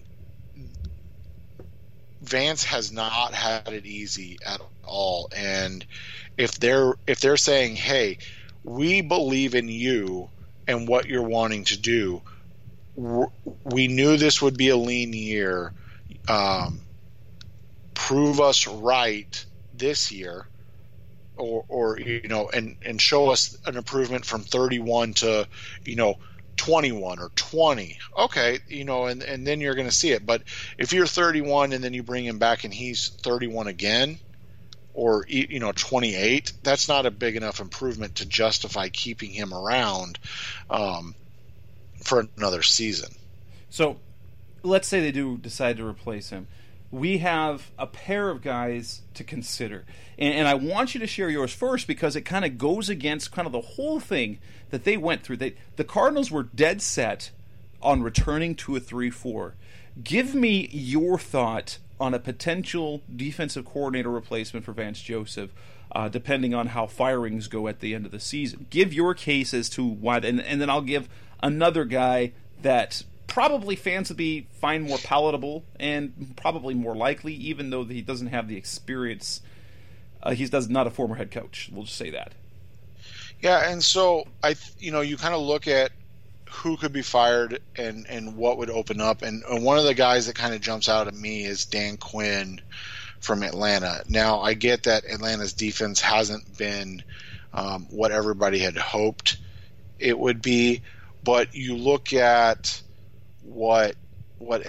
Vance has not had it easy at all. And if they're if they're saying, hey, we believe in you and what you're wanting to do, we knew this would be a lean year. Um, prove us right this year, or, or you know, and, and show us an improvement from thirty-one to, you know, twenty-one or twenty. Okay, you know, and, and then you're going to see it. But if you're thirty-one and then you bring him back and he's thirty-one again, or, you know, twenty-eight, that's not a big enough improvement to justify keeping him around um, for another season. So let's say they do decide to replace him. We have a pair of guys to consider. And, and I want you to share yours first because it kind of goes against kind of the whole thing that they went through. They, the Cardinals were dead set on returning to a three four. Give me your thought on a potential defensive coordinator replacement for Vance Joseph, uh, depending on how firings go at the end of the season. Give your case as to why, and, and then I'll give another guy that probably fans would be find more palatable and probably more likely, even though he doesn't have the experience. Uh, he's does not a former head coach. We'll just say that. Yeah, and so I, you know, you kind of look at who could be fired and, and what would open up, and, and one of the guys that kind of jumps out at me is Dan Quinn from Atlanta. Now, I get that Atlanta's defense hasn't been um, what everybody had hoped it would be, but you look at what what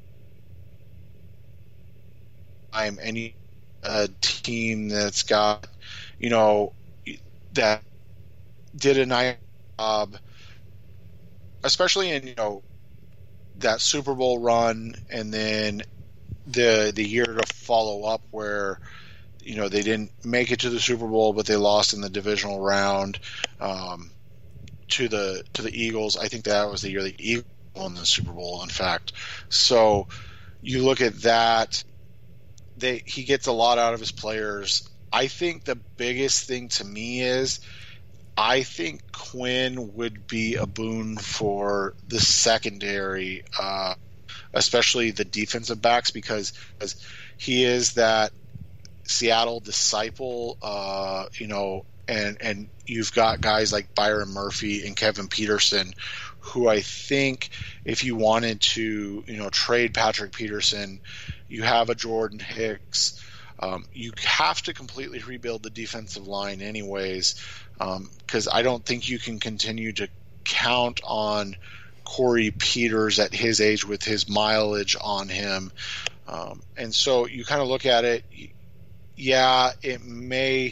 I'm any a team that's got, you know, that did a nice job, especially in, you know, that Super Bowl run, and then the the year to follow up where, you know, they didn't make it to the Super Bowl, but they lost in the divisional round um, to the to the Eagles. I think that was the year the Eagles won the Super Bowl, in fact. So you look at that, they he gets a lot out of his players. I think the biggest thing to me is I think Quinn would be a boon for the secondary, uh, especially the defensive backs, because, because he is that Seattle disciple, uh, you know, and, and you've got guys like Byron Murphy and Kevin Peterson, who I think if you wanted to, you know, trade Patrick Peterson, you have a Jordan Hicks. Um, you have to completely rebuild the defensive line anyways, because um, I don't think you can continue to count on Corey Peters at his age with his mileage on him. Um, and so you kind of look at it, yeah, it may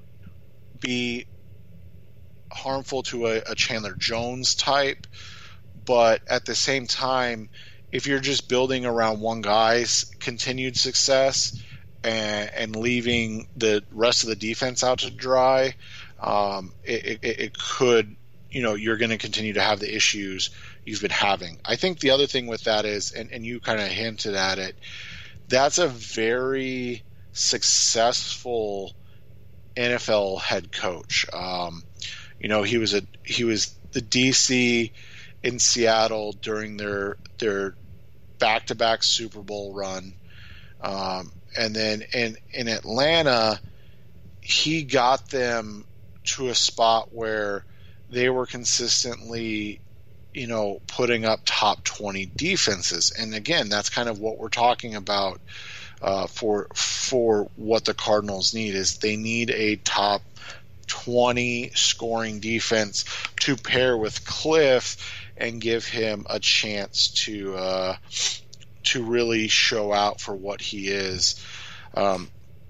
be harmful to a, a Chandler Jones type, but at the same time, if you're just building around one guy's continued success and, and leaving the rest of the defense out to dry, um, it, it, it could, you know, you're going to continue to have the issues you've been having. I think the other thing with that is, and, and you kind of hinted at it, that's a very successful N F L head coach. Um, you know, he was a he was the D C in Seattle during their their back-to-back Super Bowl run, um, and then in in Atlanta, he got them to a spot where they were consistently, you know, putting up top twenty defenses. And again, that's kind of what we're talking about uh, for for what the Cardinals need is they need a top twenty scoring defense to pair with Cliff and give him a chance to uh, to really show out for what he is. Um,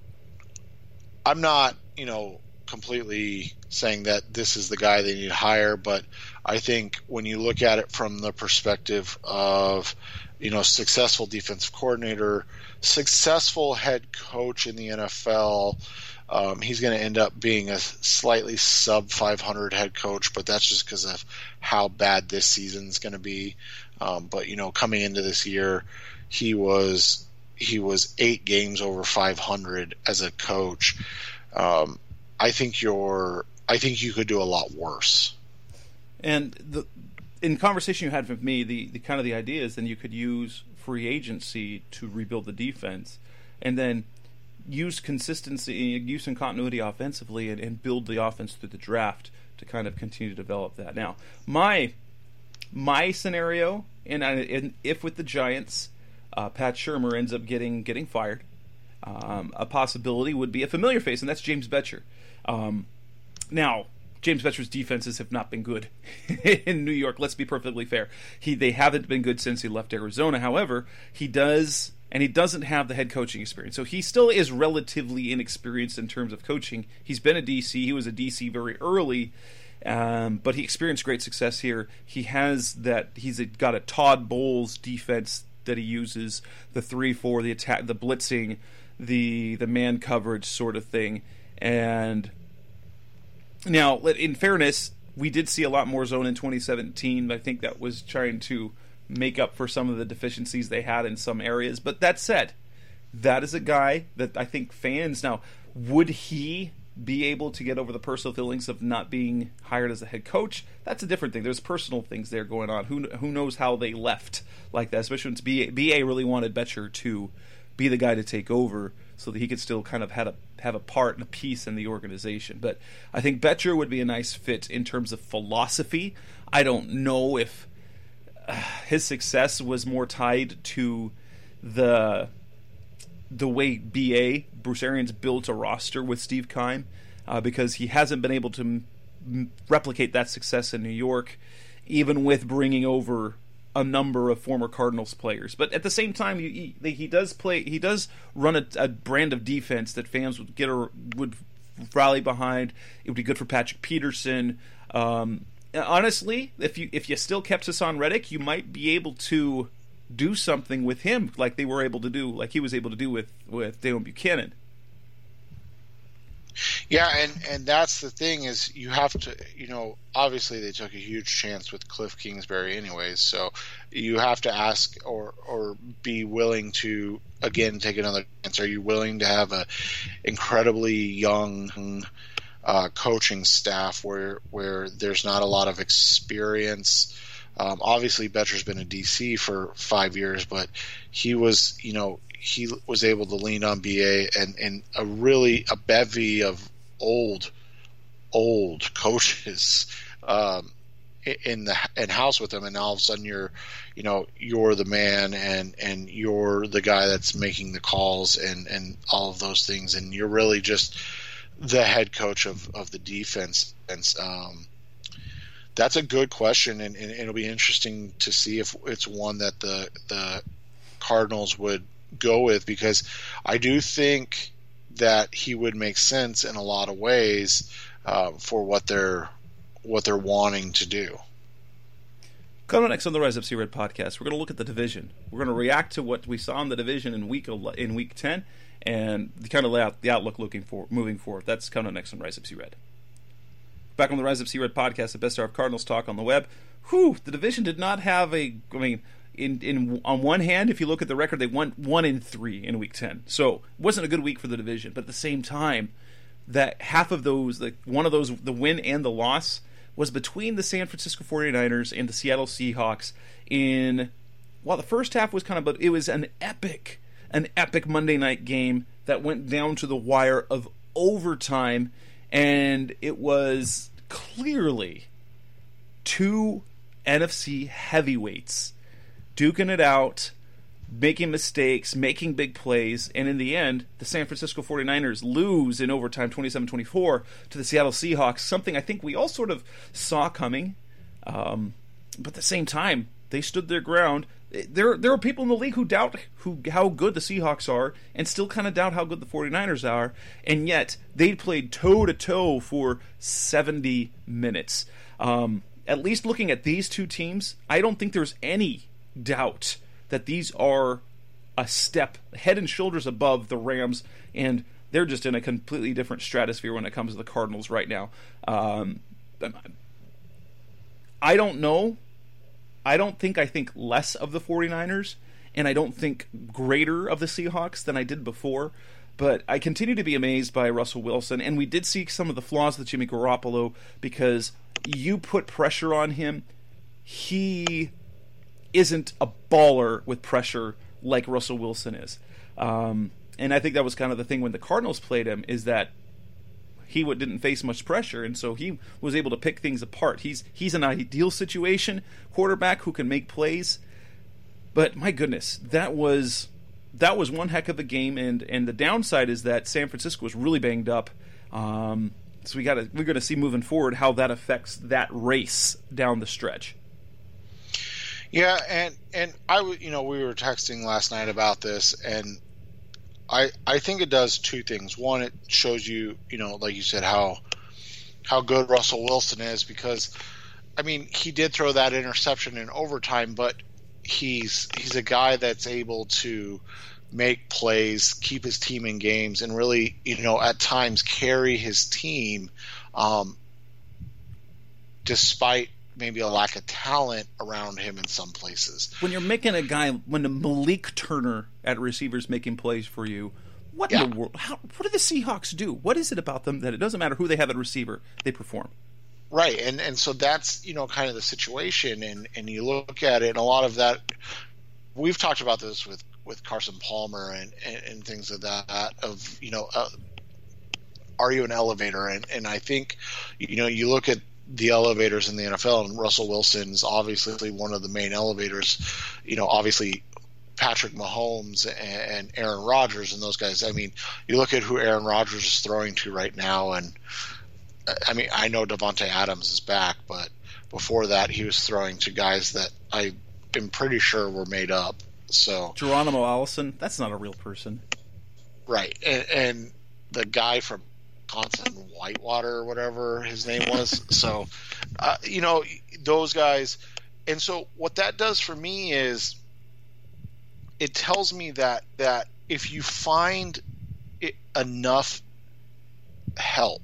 I'm not, you know, completely saying that this is the guy they need to hire, but I think when you look at it from the perspective of, you know, successful defensive coordinator, successful head coach in the N F L, um, he's going to end up being a slightly sub five hundred head coach, but that's just because of how bad this season is going to be. Um, but, you know, coming into this year, he was he was eight games over five hundred as a coach. Um, I think you're I think you could do a lot worse. And the in conversation you had with me, the, the kind of the idea is then you could use free agency to rebuild the defense, and then use consistency, use and continuity offensively, and, and build the offense through the draft to kind of continue to develop that. Now, my my scenario, and, I, and if with the Giants, uh, Pat Shurmur ends up getting getting fired, um, a possibility would be a familiar face, and that's James Bettcher. Um, now, James Bettcher's defenses have not been good in New York. Let's be perfectly fair. He they haven't been good since he left Arizona. However, he does. And he doesn't have the head coaching experience. So he still is relatively inexperienced in terms of coaching. He's been a D C. He was a D C very early, um, but he experienced great success here. He has that. He's a, got a Todd Bowles defense that he uses, the three four, the attack, the blitzing, the the man coverage sort of thing. And now, in fairness, we did see a lot more zone in twenty seventeen. I think that was trying to make up for some of the deficiencies they had in some areas. But that said, that is a guy that I think fans now, would he be able to get over the personal feelings of not being hired as a head coach? That's a different thing. There's personal things there going on. Who who knows how they left like that, especially when B A, B A really wanted Bettcher to be the guy to take over so that he could still kind of have a have a part and a piece in the organization. But I think Bettcher would be a nice fit in terms of philosophy. I don't know if his success was more tied to the the way B A, Bruce Arians, built a roster with Steve Keim, uh, because he hasn't been able to m- replicate that success in New York, even with bringing over a number of former Cardinals players. But at the same time, he, he, he does play. He does run a, a brand of defense that fans would get a, would rally behind. It would be good for Patrick Peterson. Um, Honestly, if you if you still kept Hassan Reddick, you might be able to do something with him like they were able to do, like he was able to do with, with Dejon Buchanan. Yeah, and, and that's the thing is you have to, you know, obviously they took a huge chance with Cliff Kingsbury anyways, so you have to ask or or be willing to, again, take another chance. Are you willing to have a incredibly young Uh, coaching staff where where there's not a lot of experience? Um, obviously, Bettcher's been a D C for five years, but he was, you know, he was able to lean on B A and, and a really a bevy of old, old coaches um, in the in house with him, and all of a sudden you're, you know, you're the man and and you're the guy that's making the calls and and all of those things, and you're really just the head coach of, of the defense. And um, that's a good question, and, and it'll be interesting to see if it's one that the the Cardinals would go with, because I do think that he would make sense in a lot of ways uh, for what they're what they're wanting to do. Coming up next on the Rise Up See Red podcast, we're going to look at the division. We're going to react to what we saw in the division in week in week ten, and the kind of layout, the outlook looking for moving forward. That's coming up next on Rise Up See Red. Back on the Rise Up See Red podcast, the best hour of Cardinals talk on the web. Whew, the division did not have a. I mean, in in on one hand, if you look at the record, they won one in three in week ten, so it wasn't a good week for the division. But at the same time, that half of those, like one of those, the win and the loss, was between the San Francisco forty-niners and the Seattle Seahawks. In while the first half was kind of, but it was an epic. An epic Monday night game that went down to the wire of overtime, and it was clearly two N F C heavyweights duking it out, making mistakes, making big plays, and in the end, the San Francisco forty-niners lose in overtime twenty-seven twenty-four to the Seattle Seahawks, something I think we all sort of saw coming, um, but at the same time, they stood their ground. There there are people in the league who doubt who how good the Seahawks are and still kind of doubt how good the forty-niners are, and yet they played toe-to-toe for seventy minutes. Um, at least looking at these two teams, I don't think there's any doubt that these are a step head and shoulders above the Rams, and they're just in a completely different stratosphere when it comes to the Cardinals right now. Um, I don't know I don't think I think less of the 49ers, and I don't think greater of the Seahawks than I did before. But I continue to be amazed by Russell Wilson, and we did see some of the flaws with Jimmy Garoppolo because you put pressure on him. He isn't a baller with pressure like Russell Wilson is. Um, and I think that was kind of the thing when the Cardinals played him, is that he didn't face much pressure, and so he was able to pick things apart. He's he's an ideal situation quarterback who can make plays. But my goodness, that was... That was one heck of a game, and, and the downside is that San Francisco was really banged up. Um, so we got we're going to see moving forward how that affects that race down the stretch. Yeah, and and I you know we were texting last night about this, and I I think it does two things. One, it shows you you know like you said how how good Russell Wilson is, because I mean he did throw that interception in overtime, but he's he's a guy that's able to make plays, keep his team in games, and really, you know, at times carry his team um, despite maybe a lack of talent around him in some places. When you're making a guy, when a Malik Turner at receivers making plays for you, what yeah. in the world? How, what do the Seahawks do? What is it about them that it doesn't matter who they have at receiver, they perform? Right, and and so that's, you know, kind of the situation, and, and you look at it, and a lot of that, we've talked about this with, with Carson Palmer and, and, and things of that, of, you know, uh, are you an elevator? And, and I think, you know, you look at the elevators in the N F L, and Russell Wilson's obviously one of the main elevators, you know, obviously Patrick Mahomes and Aaron Rodgers and those guys. I mean, you look at who Aaron Rodgers is throwing to right now, and I mean, I know Devontae Adams is back, but before that, he was throwing to guys that I am pretty sure were made up. So Geronimo Allison, that's not a real person, right? And, and the guy from Wisconsin, Whitewater or whatever his name was. so, uh, you know, those guys. And so, what that does for me is, it tells me that that if you find it enough help,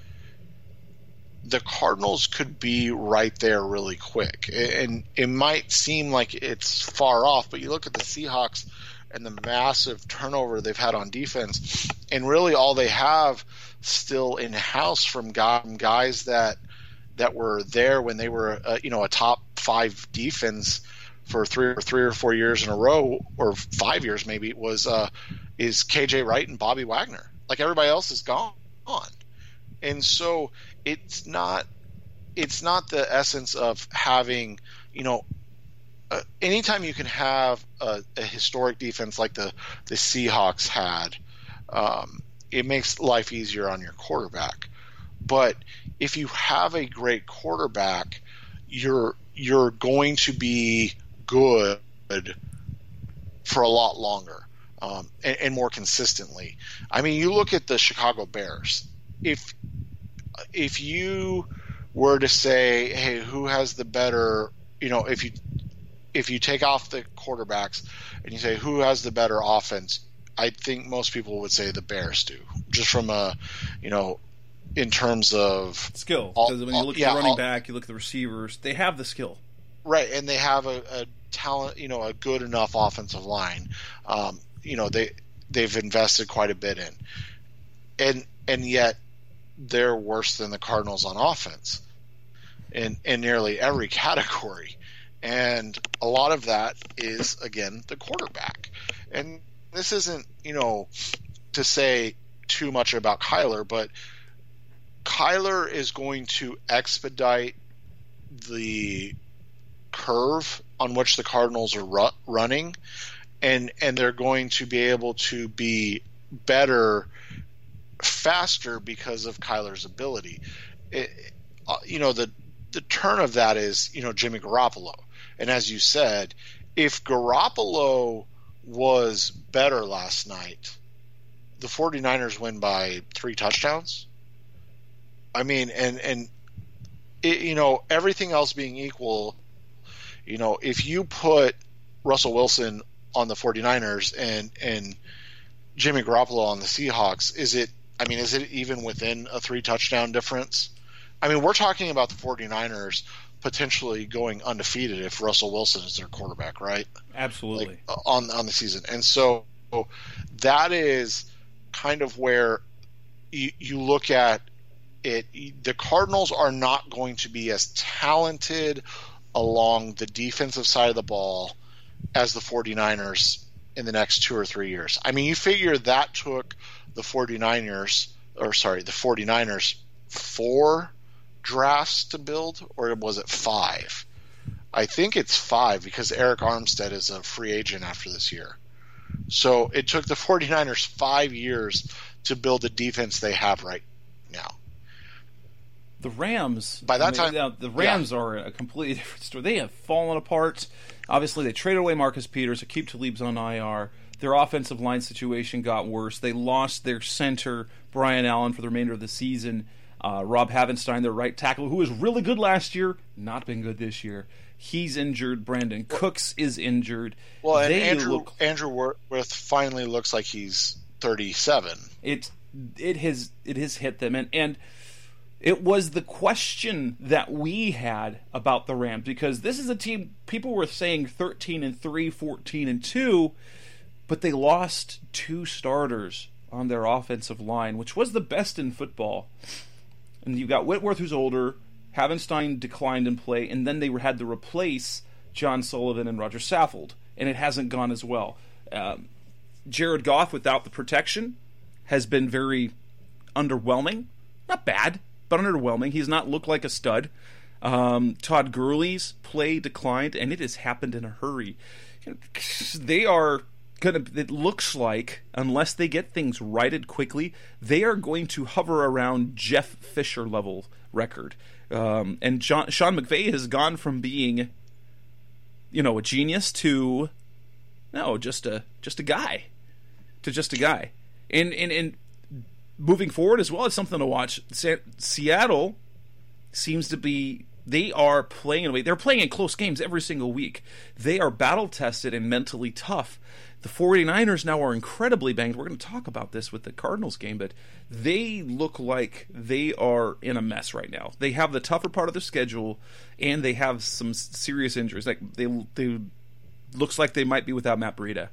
the Cardinals could be right there really quick. And it might seem like it's far off, but you look at the Seahawks and the massive turnover they've had on defense, and really all they have still in-house from guys that that were there when they were, uh, you know, a top five defense for three or three or four years in a row, or five years maybe, was uh, is K J Wright and Bobby Wagner. Like, everybody else is gone. And so it's not it's not the essence of having, you know, uh, anytime you can have a, a historic defense like the, the Seahawks had, um, it makes life easier on your quarterback. But if you have a great quarterback, you're you're going to be good for a lot longer, um, and, and more consistently. I mean, you look at the Chicago Bears. If if you were to say, hey, who has the better, you know, if you if you take off the quarterbacks and you say who has the better offense, I think most people would say the Bears do, just from a, you know, in terms of skill. All, because when you look all, at yeah, the running all, back, you look at the receivers, they have the skill. Right, and they have a, a talent, you know, a good enough offensive line. Um, you know, they they've invested quite a bit in, and and yet they're worse than the Cardinals on offense in in nearly every category, and a lot of that is, again, the quarterback. And this isn't, you know, to say too much about Kyler, but Kyler is going to expedite the curve on which the Cardinals are ru- running, and and they're going to be able to be better faster because of Kyler's ability. It, uh, you know, the the turn of that is, you know, Jimmy Garoppolo. And as you said, if Garoppolo was better last night, the 49ers win by three touchdowns. I mean, and and it, you know, everything else being equal, you know, if you put Russell Wilson on the 49ers and and Jimmy Garoppolo on the Seahawks, is it I mean, is it even within a three touchdown difference? I mean, we're talking about the 49ers potentially going undefeated if Russell Wilson is their quarterback, right? Absolutely. Like, on on the season. And so that is kind of where you, you look at it. The Cardinals are not going to be as talented along the defensive side of the ball as the 49ers in the next two or three years. I mean, you figure that took the 49ers, or sorry, the 49ers four drafts to build, or was it five? I think it's five because Eric Armstead is a free agent after this year. So it took the 49ers five years to build the defense they have right now. The Rams, by that I mean, time, now, the Rams yeah. are a completely different story. They have fallen apart. Obviously, they traded away Marcus Peters. Aqib Talib's on I R. Their offensive line situation got worse. They lost their center, Brian Allen, for the remainder of the season. Uh, Rob Havenstein, their right tackle, who was really good last year, not been good this year. He's injured. Brandon Cooks is injured. Well, and they Andrew look, Andrew Worth finally looks like he's thirty-seven. It it has it has hit them, and and it was the question that we had about the Rams, because this is a team people were saying thirteen and three, fourteen and two, but they lost two starters on their offensive line, which was the best in football. And you got Whitworth, who's older. Havenstein declined in play, and then they had to replace John Sullivan and Roger Saffold, and it hasn't gone as well. Um, Jared Goff, without the protection, has been very underwhelming. Not bad, but underwhelming. He's not looked like a stud. Um, Todd Gurley's play declined, and it has happened in a hurry. They are going to, it looks like, unless they get things righted quickly, they are going to hover around Jeff Fisher level record. Um, and John, Sean McVay has gone from being, you know, a genius to, no, just a just a guy, to just a guy. And and, and moving forward as well, it's something to watch. Seattle seems to be, they are playing in a way, they're playing in close games every single week. They are battle-tested and mentally tough. The 49ers now are incredibly banged. We're going to talk about this with the Cardinals game, but they look like they are in a mess right now. They have the tougher part of their schedule, and they have some serious injuries. Like they, they looks like they might be without Matt Breida.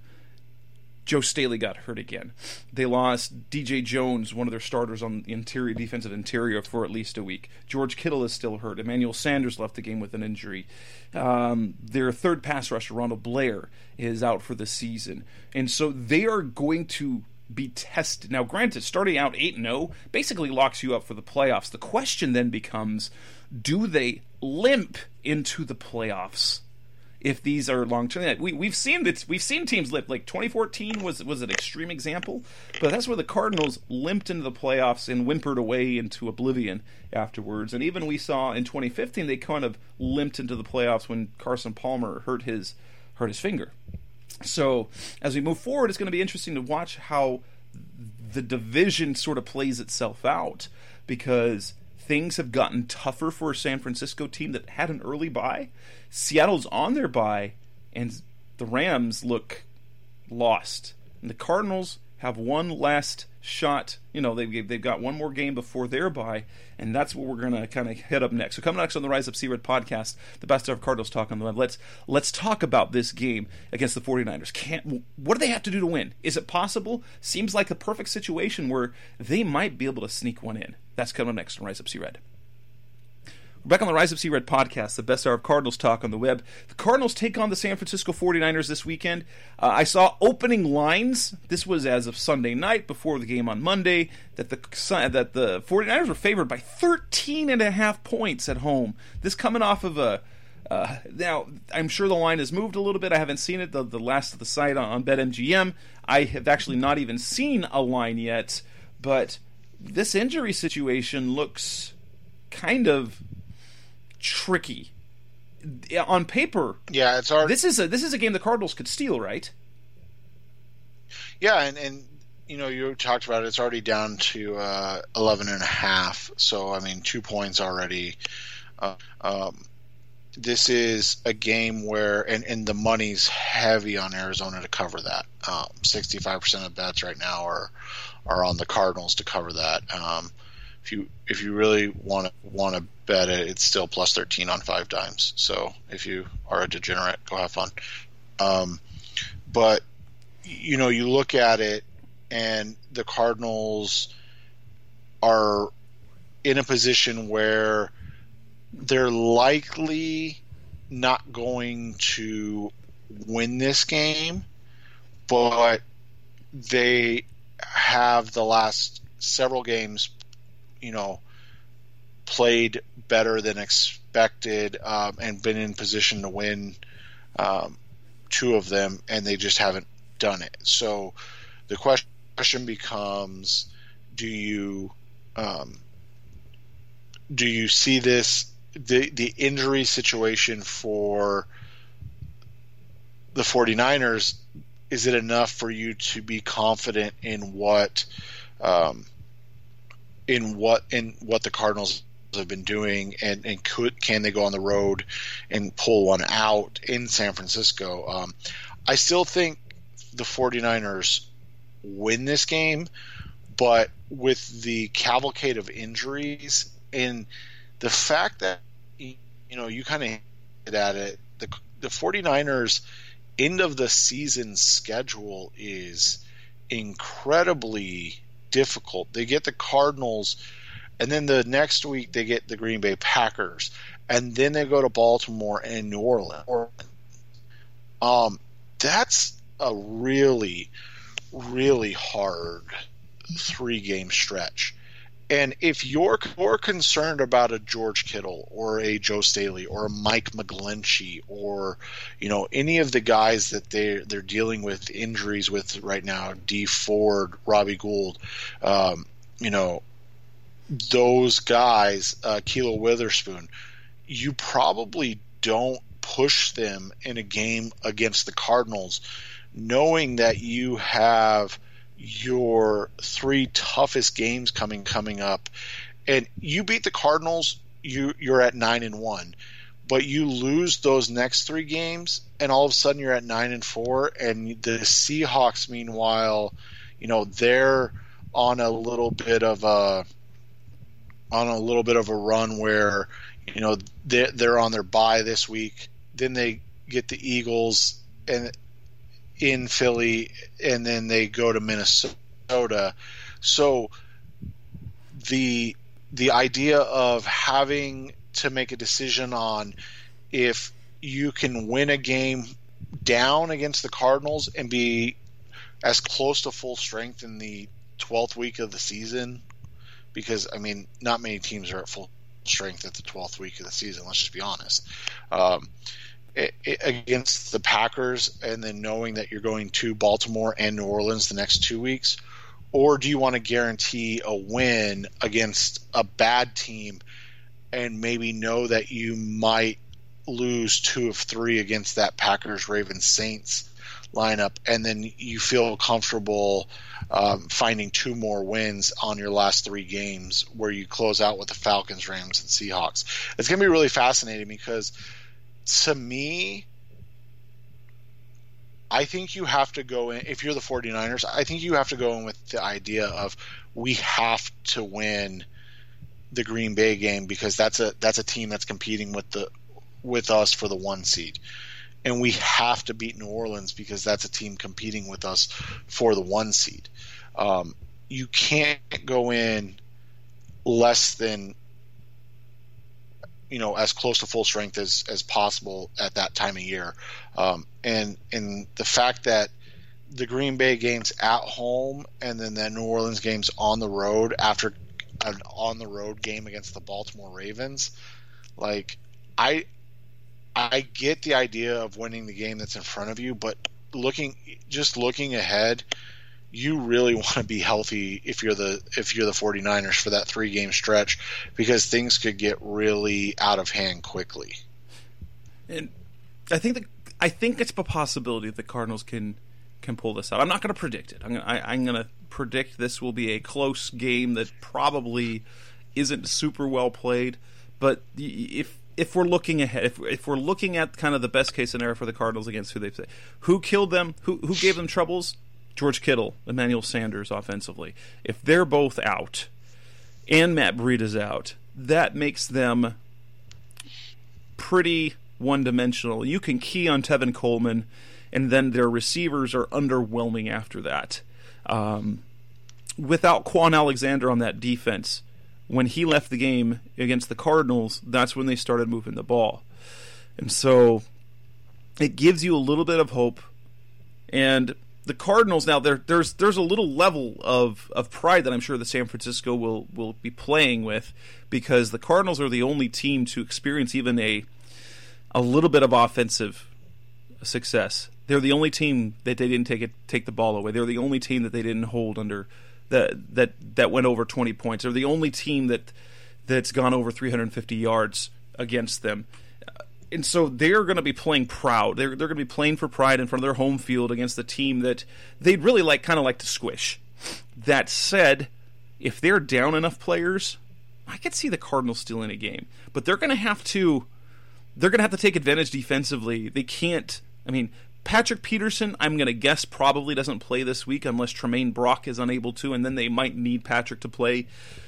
Joe Staley got hurt again. They lost D J Jones, one of their starters on the interior defensive interior, for at least a week. George Kittle is still hurt. Emmanuel Sanders left the game with an injury. Um, their third pass rusher, Ronald Blair, is out for the season. And so they are going to be tested. Now, granted, starting out eight and oh basically locks you up for the playoffs. The question then becomes, do they limp into the playoffs? If these are long term, we we've seen that we've seen teams limp. Like twenty fourteen was was an extreme example, but that's where the Cardinals limped into the playoffs and whimpered away into oblivion afterwards. And even we saw in twenty fifteen they kind of limped into the playoffs when Carson Palmer hurt his hurt his finger. So as we move forward, it's going to be interesting to watch how the division sort of plays itself out, because things have gotten tougher for a San Francisco team that had an early bye. Seattle's on their bye, and the Rams look lost. And the Cardinals have one last shot. You know, they've, they've got one more game before their bye, and that's what we're going to kind of hit up next. So coming next on the Rise Up C-Red podcast, the best of Cardinals talk on the web, let's let's talk about this game against the 49ers. Can't, what do they have to do to win? Is it possible? Seems like a perfect situation where they might be able to sneak one in. That's coming next on Rise Up C-Red. We're back on the Rise Up C-Red podcast, the best hour of Cardinals talk on the web. The Cardinals take on the San Francisco 49ers this weekend. Uh, I saw opening lines. This was as of Sunday night before the game on Monday, that the that the 49ers were favored by thirteen and a half points at home. This coming off of a uh, now, I'm sure the line has moved a little bit. I haven't seen it, the, the last of the site on, on BetMGM. I have actually not even seen a line yet, but this injury situation looks kind of tricky on paper. Yeah, it's hard. This is a this is a game the Cardinals could steal, right? Yeah, and, and you know, you talked about it. It's already down to uh, eleven and a half. So I mean, two points already. Uh, um, this is a game where, and, and the money's heavy on Arizona to cover that. Sixty-five um, percent of bets right now are are on the Cardinals to cover that. Um, if you if you really want to want to bet it, it's still plus thirteen on five dimes. So if you are a degenerate, go have fun. Um, but you know, you look at it, and the Cardinals are in a position where they're likely not going to win this game, but they have the last several games, you know, played better than expected, um, and been in position to win um, two of them, and they just haven't done it. So the question becomes, do you um, do you see this the the injury situation for the 49ers? Is it enough for you to be confident in what um, in what in what the Cardinals have been doing, and, and could can they go on the road and pull one out in San Francisco? Um, I still think the 49ers win this game, but with the cavalcade of injuries and the fact that, you know, you kind of hit at it, the the 49ers end of the season schedule is incredibly difficult. They get the Cardinals, and then the next week they get the Green Bay Packers, and then they go to Baltimore and New Orleans. Um, that's a really, really hard three-game stretch. And if you're, you're concerned about a George Kittle or a Joe Staley or a Mike McGlinchey or, you know, any of the guys that they're, they're dealing with injuries with right now, Dee Ford, Robbie Gould, um, you know, those guys, uh, Kilo Witherspoon, you probably don't push them in a game against the Cardinals, knowing that you have your three toughest games coming coming up, and you beat the Cardinals, you you're at nine and one, but you lose those next three games, and all of a sudden you're at nine and four, and the Seahawks, meanwhile, you know, they're on a little bit of a on a little bit of a run where, you know, they're, they're on their bye this week, then they get the Eagles and in Philly, and then they go to Minnesota. So the the idea of having to make a decision on if you can win a game down against the Cardinals and be as close to full strength in the twelfth week of the season, because, I mean, not many teams are at full strength at the twelfth week of the season, let's just be honest. Um, It, it, against the Packers, and then knowing that you're going to Baltimore and New Orleans the next two weeks, or do you want to guarantee a win against a bad team and maybe know that you might lose two of three against that Packers, Ravens, Saints lineup, and then you feel comfortable um, finding two more wins on your last three games where you close out with the Falcons, Rams, and Seahawks? It's going to be really fascinating because, to me, I think you have to go in, if you're the 49ers, I think you have to go in with the idea of we have to win the Green Bay game because that's a that's a team that's competing with the with us for the one seed. And we have to beat New Orleans because that's a team competing with us for the one seed. Um, you can't go in less than, you know, as close to full strength as, as possible at that time of year. Um, and, and the fact that the Green Bay game's at home and then the New Orleans game's on the road after an on the road game against the Baltimore Ravens, like, I, I get the idea of winning the game that's in front of you, but looking, just looking ahead, you really want to be healthy if you're the if you're the 49ers for that three game stretch, because things could get really out of hand quickly. And I think that I think it's a possibility that the Cardinals can can pull this out. I'm not going to predict it. I'm going I, I'm going to predict this will be a close game that probably isn't super well played. But if if we're looking ahead, if if we're looking at kind of the best case scenario for the Cardinals against who they play, who killed them, who who gave them troubles. George Kittle, Emmanuel Sanders offensively. If they're both out, and Matt Breida's out, that makes them pretty one-dimensional. You can key on Tevin Coleman, and then their receivers are underwhelming after that. Um, without Quan Alexander on that defense, when he left the game against the Cardinals, that's when they started moving the ball. And so it gives you a little bit of hope. And the Cardinals now, there, there's there's a little level of, of pride that I'm sure that San Francisco will, will be playing with, because the Cardinals are the only team to experience even a a little bit of offensive success. They're the only team that they didn't take it take the ball away. They're the only team that they didn't hold under that that that went over twenty points. They're the only team that that's gone over three hundred fifty yards against them. And so they're going to be playing proud. They're they're going to be playing for pride in front of their home field against the team that they'd really like, kind of like to squish. That said, if they're down enough players, I could see the Cardinals still in a game. But they're going to have to they're going to have to take advantage defensively. They can't. I mean, Patrick Peterson, I'm going to guess probably doesn't play this week unless Tremaine Brock is unable to, and then they might need Patrick to play.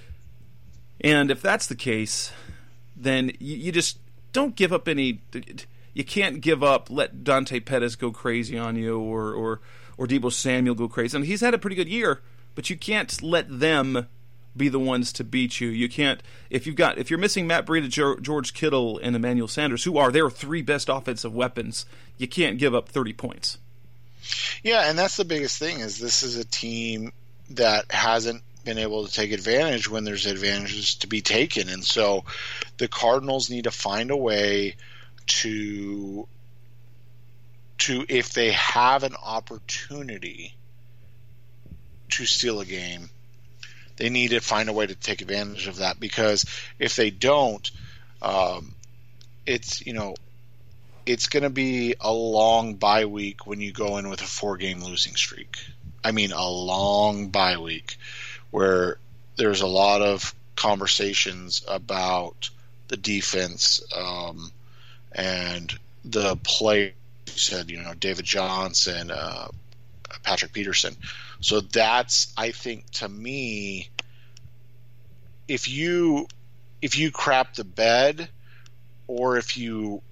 And if that's the case, then you, you just don't give up any. You can't give up. Let Dante Pettis go crazy on you, or or or Deebo Samuel go crazy. And he's had a pretty good year, but you can't let them be the ones to beat you. You can't if you've got if you're missing Matt Breida, George Kittle, and Emmanuel Sanders, who are their three best offensive weapons. You can't give up thirty points. Yeah, and that's the biggest thing, is this is a team that hasn't been able to take advantage when there's advantages to be taken. And so the Cardinals need to find a way to, to if they have an opportunity to steal a game, they need to find a way to take advantage of that, because if they don't, um, it's, you know, it's going to be a long bye week when you go in with a four-game losing streak. I mean, a long bye week where there's a lot of conversations about the defense um, and the play. You said, you know, David Johnson, uh, Patrick Peterson. So that's, I think, to me, if you if you crap the bed, or if you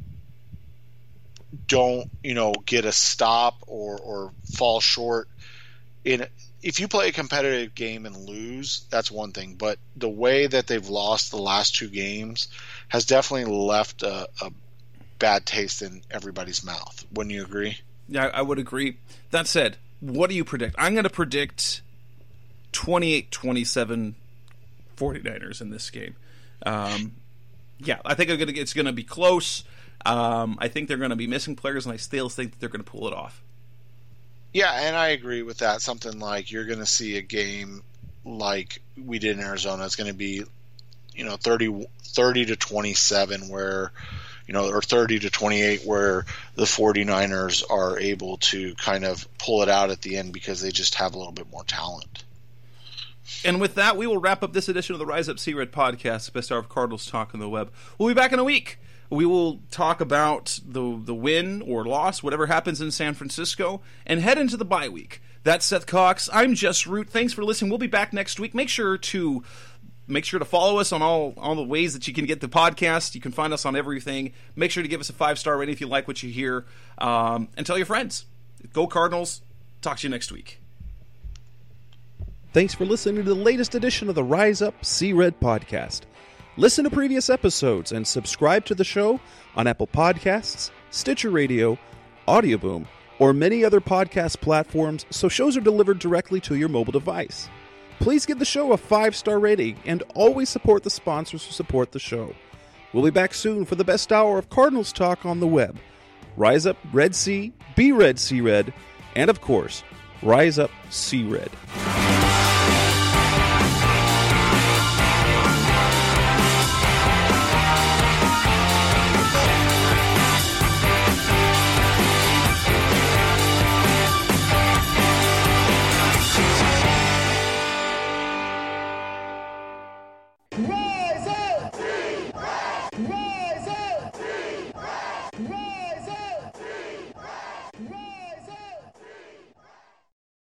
don't, you know, get a stop or, or fall short in if you play a competitive game and lose, that's one thing. But the way that they've lost the last two games has definitely left a, a bad taste in everybody's mouth. Wouldn't you agree? Yeah, I would agree. That said, what do you predict? I'm going to predict twenty-eight twenty-seven 49ers in this game. Um, yeah, I think it's going to be close. Um, I think they're going to be missing players, and I still think that they're going to pull it off. Yeah, and I agree with that. Something like you're going to see a game like we did in Arizona. It's going to be, you know, thirty, thirty to twenty-seven where, you know, or thirty to twenty-eight where the 49ers are able to kind of pull it out at the end because they just have a little bit more talent. And with that, we will wrap up this edition of the Rise Up Sea Red podcast, the best hour of Cardinals talk on the web. We'll be back in a week. We will talk about the the win or loss, whatever happens in San Francisco, and head into the bye week. That's Seth Cox. I'm Jess Root. Thanks for listening. We'll be back next week. Make sure to make sure to follow us on all, all the ways that you can get the podcast. You can find us on everything. Make sure to give us a five-star rating if you like what you hear. Um, and tell your friends. Go Cardinals. Talk to you next week. Thanks for listening to the latest edition of the Rise Up Sea Red podcast. Listen to previous episodes and subscribe to the show on Apple Podcasts, Stitcher Radio, Audioboom, or many other podcast platforms so shows are delivered directly to your mobile device. Please give the show a five-star rating and always support the sponsors who support the show. We'll be back soon for the best hour of Cardinals talk on the web. Rise up, Red Sea, be Red Sea Red, and of course, Rise Up Sea Red.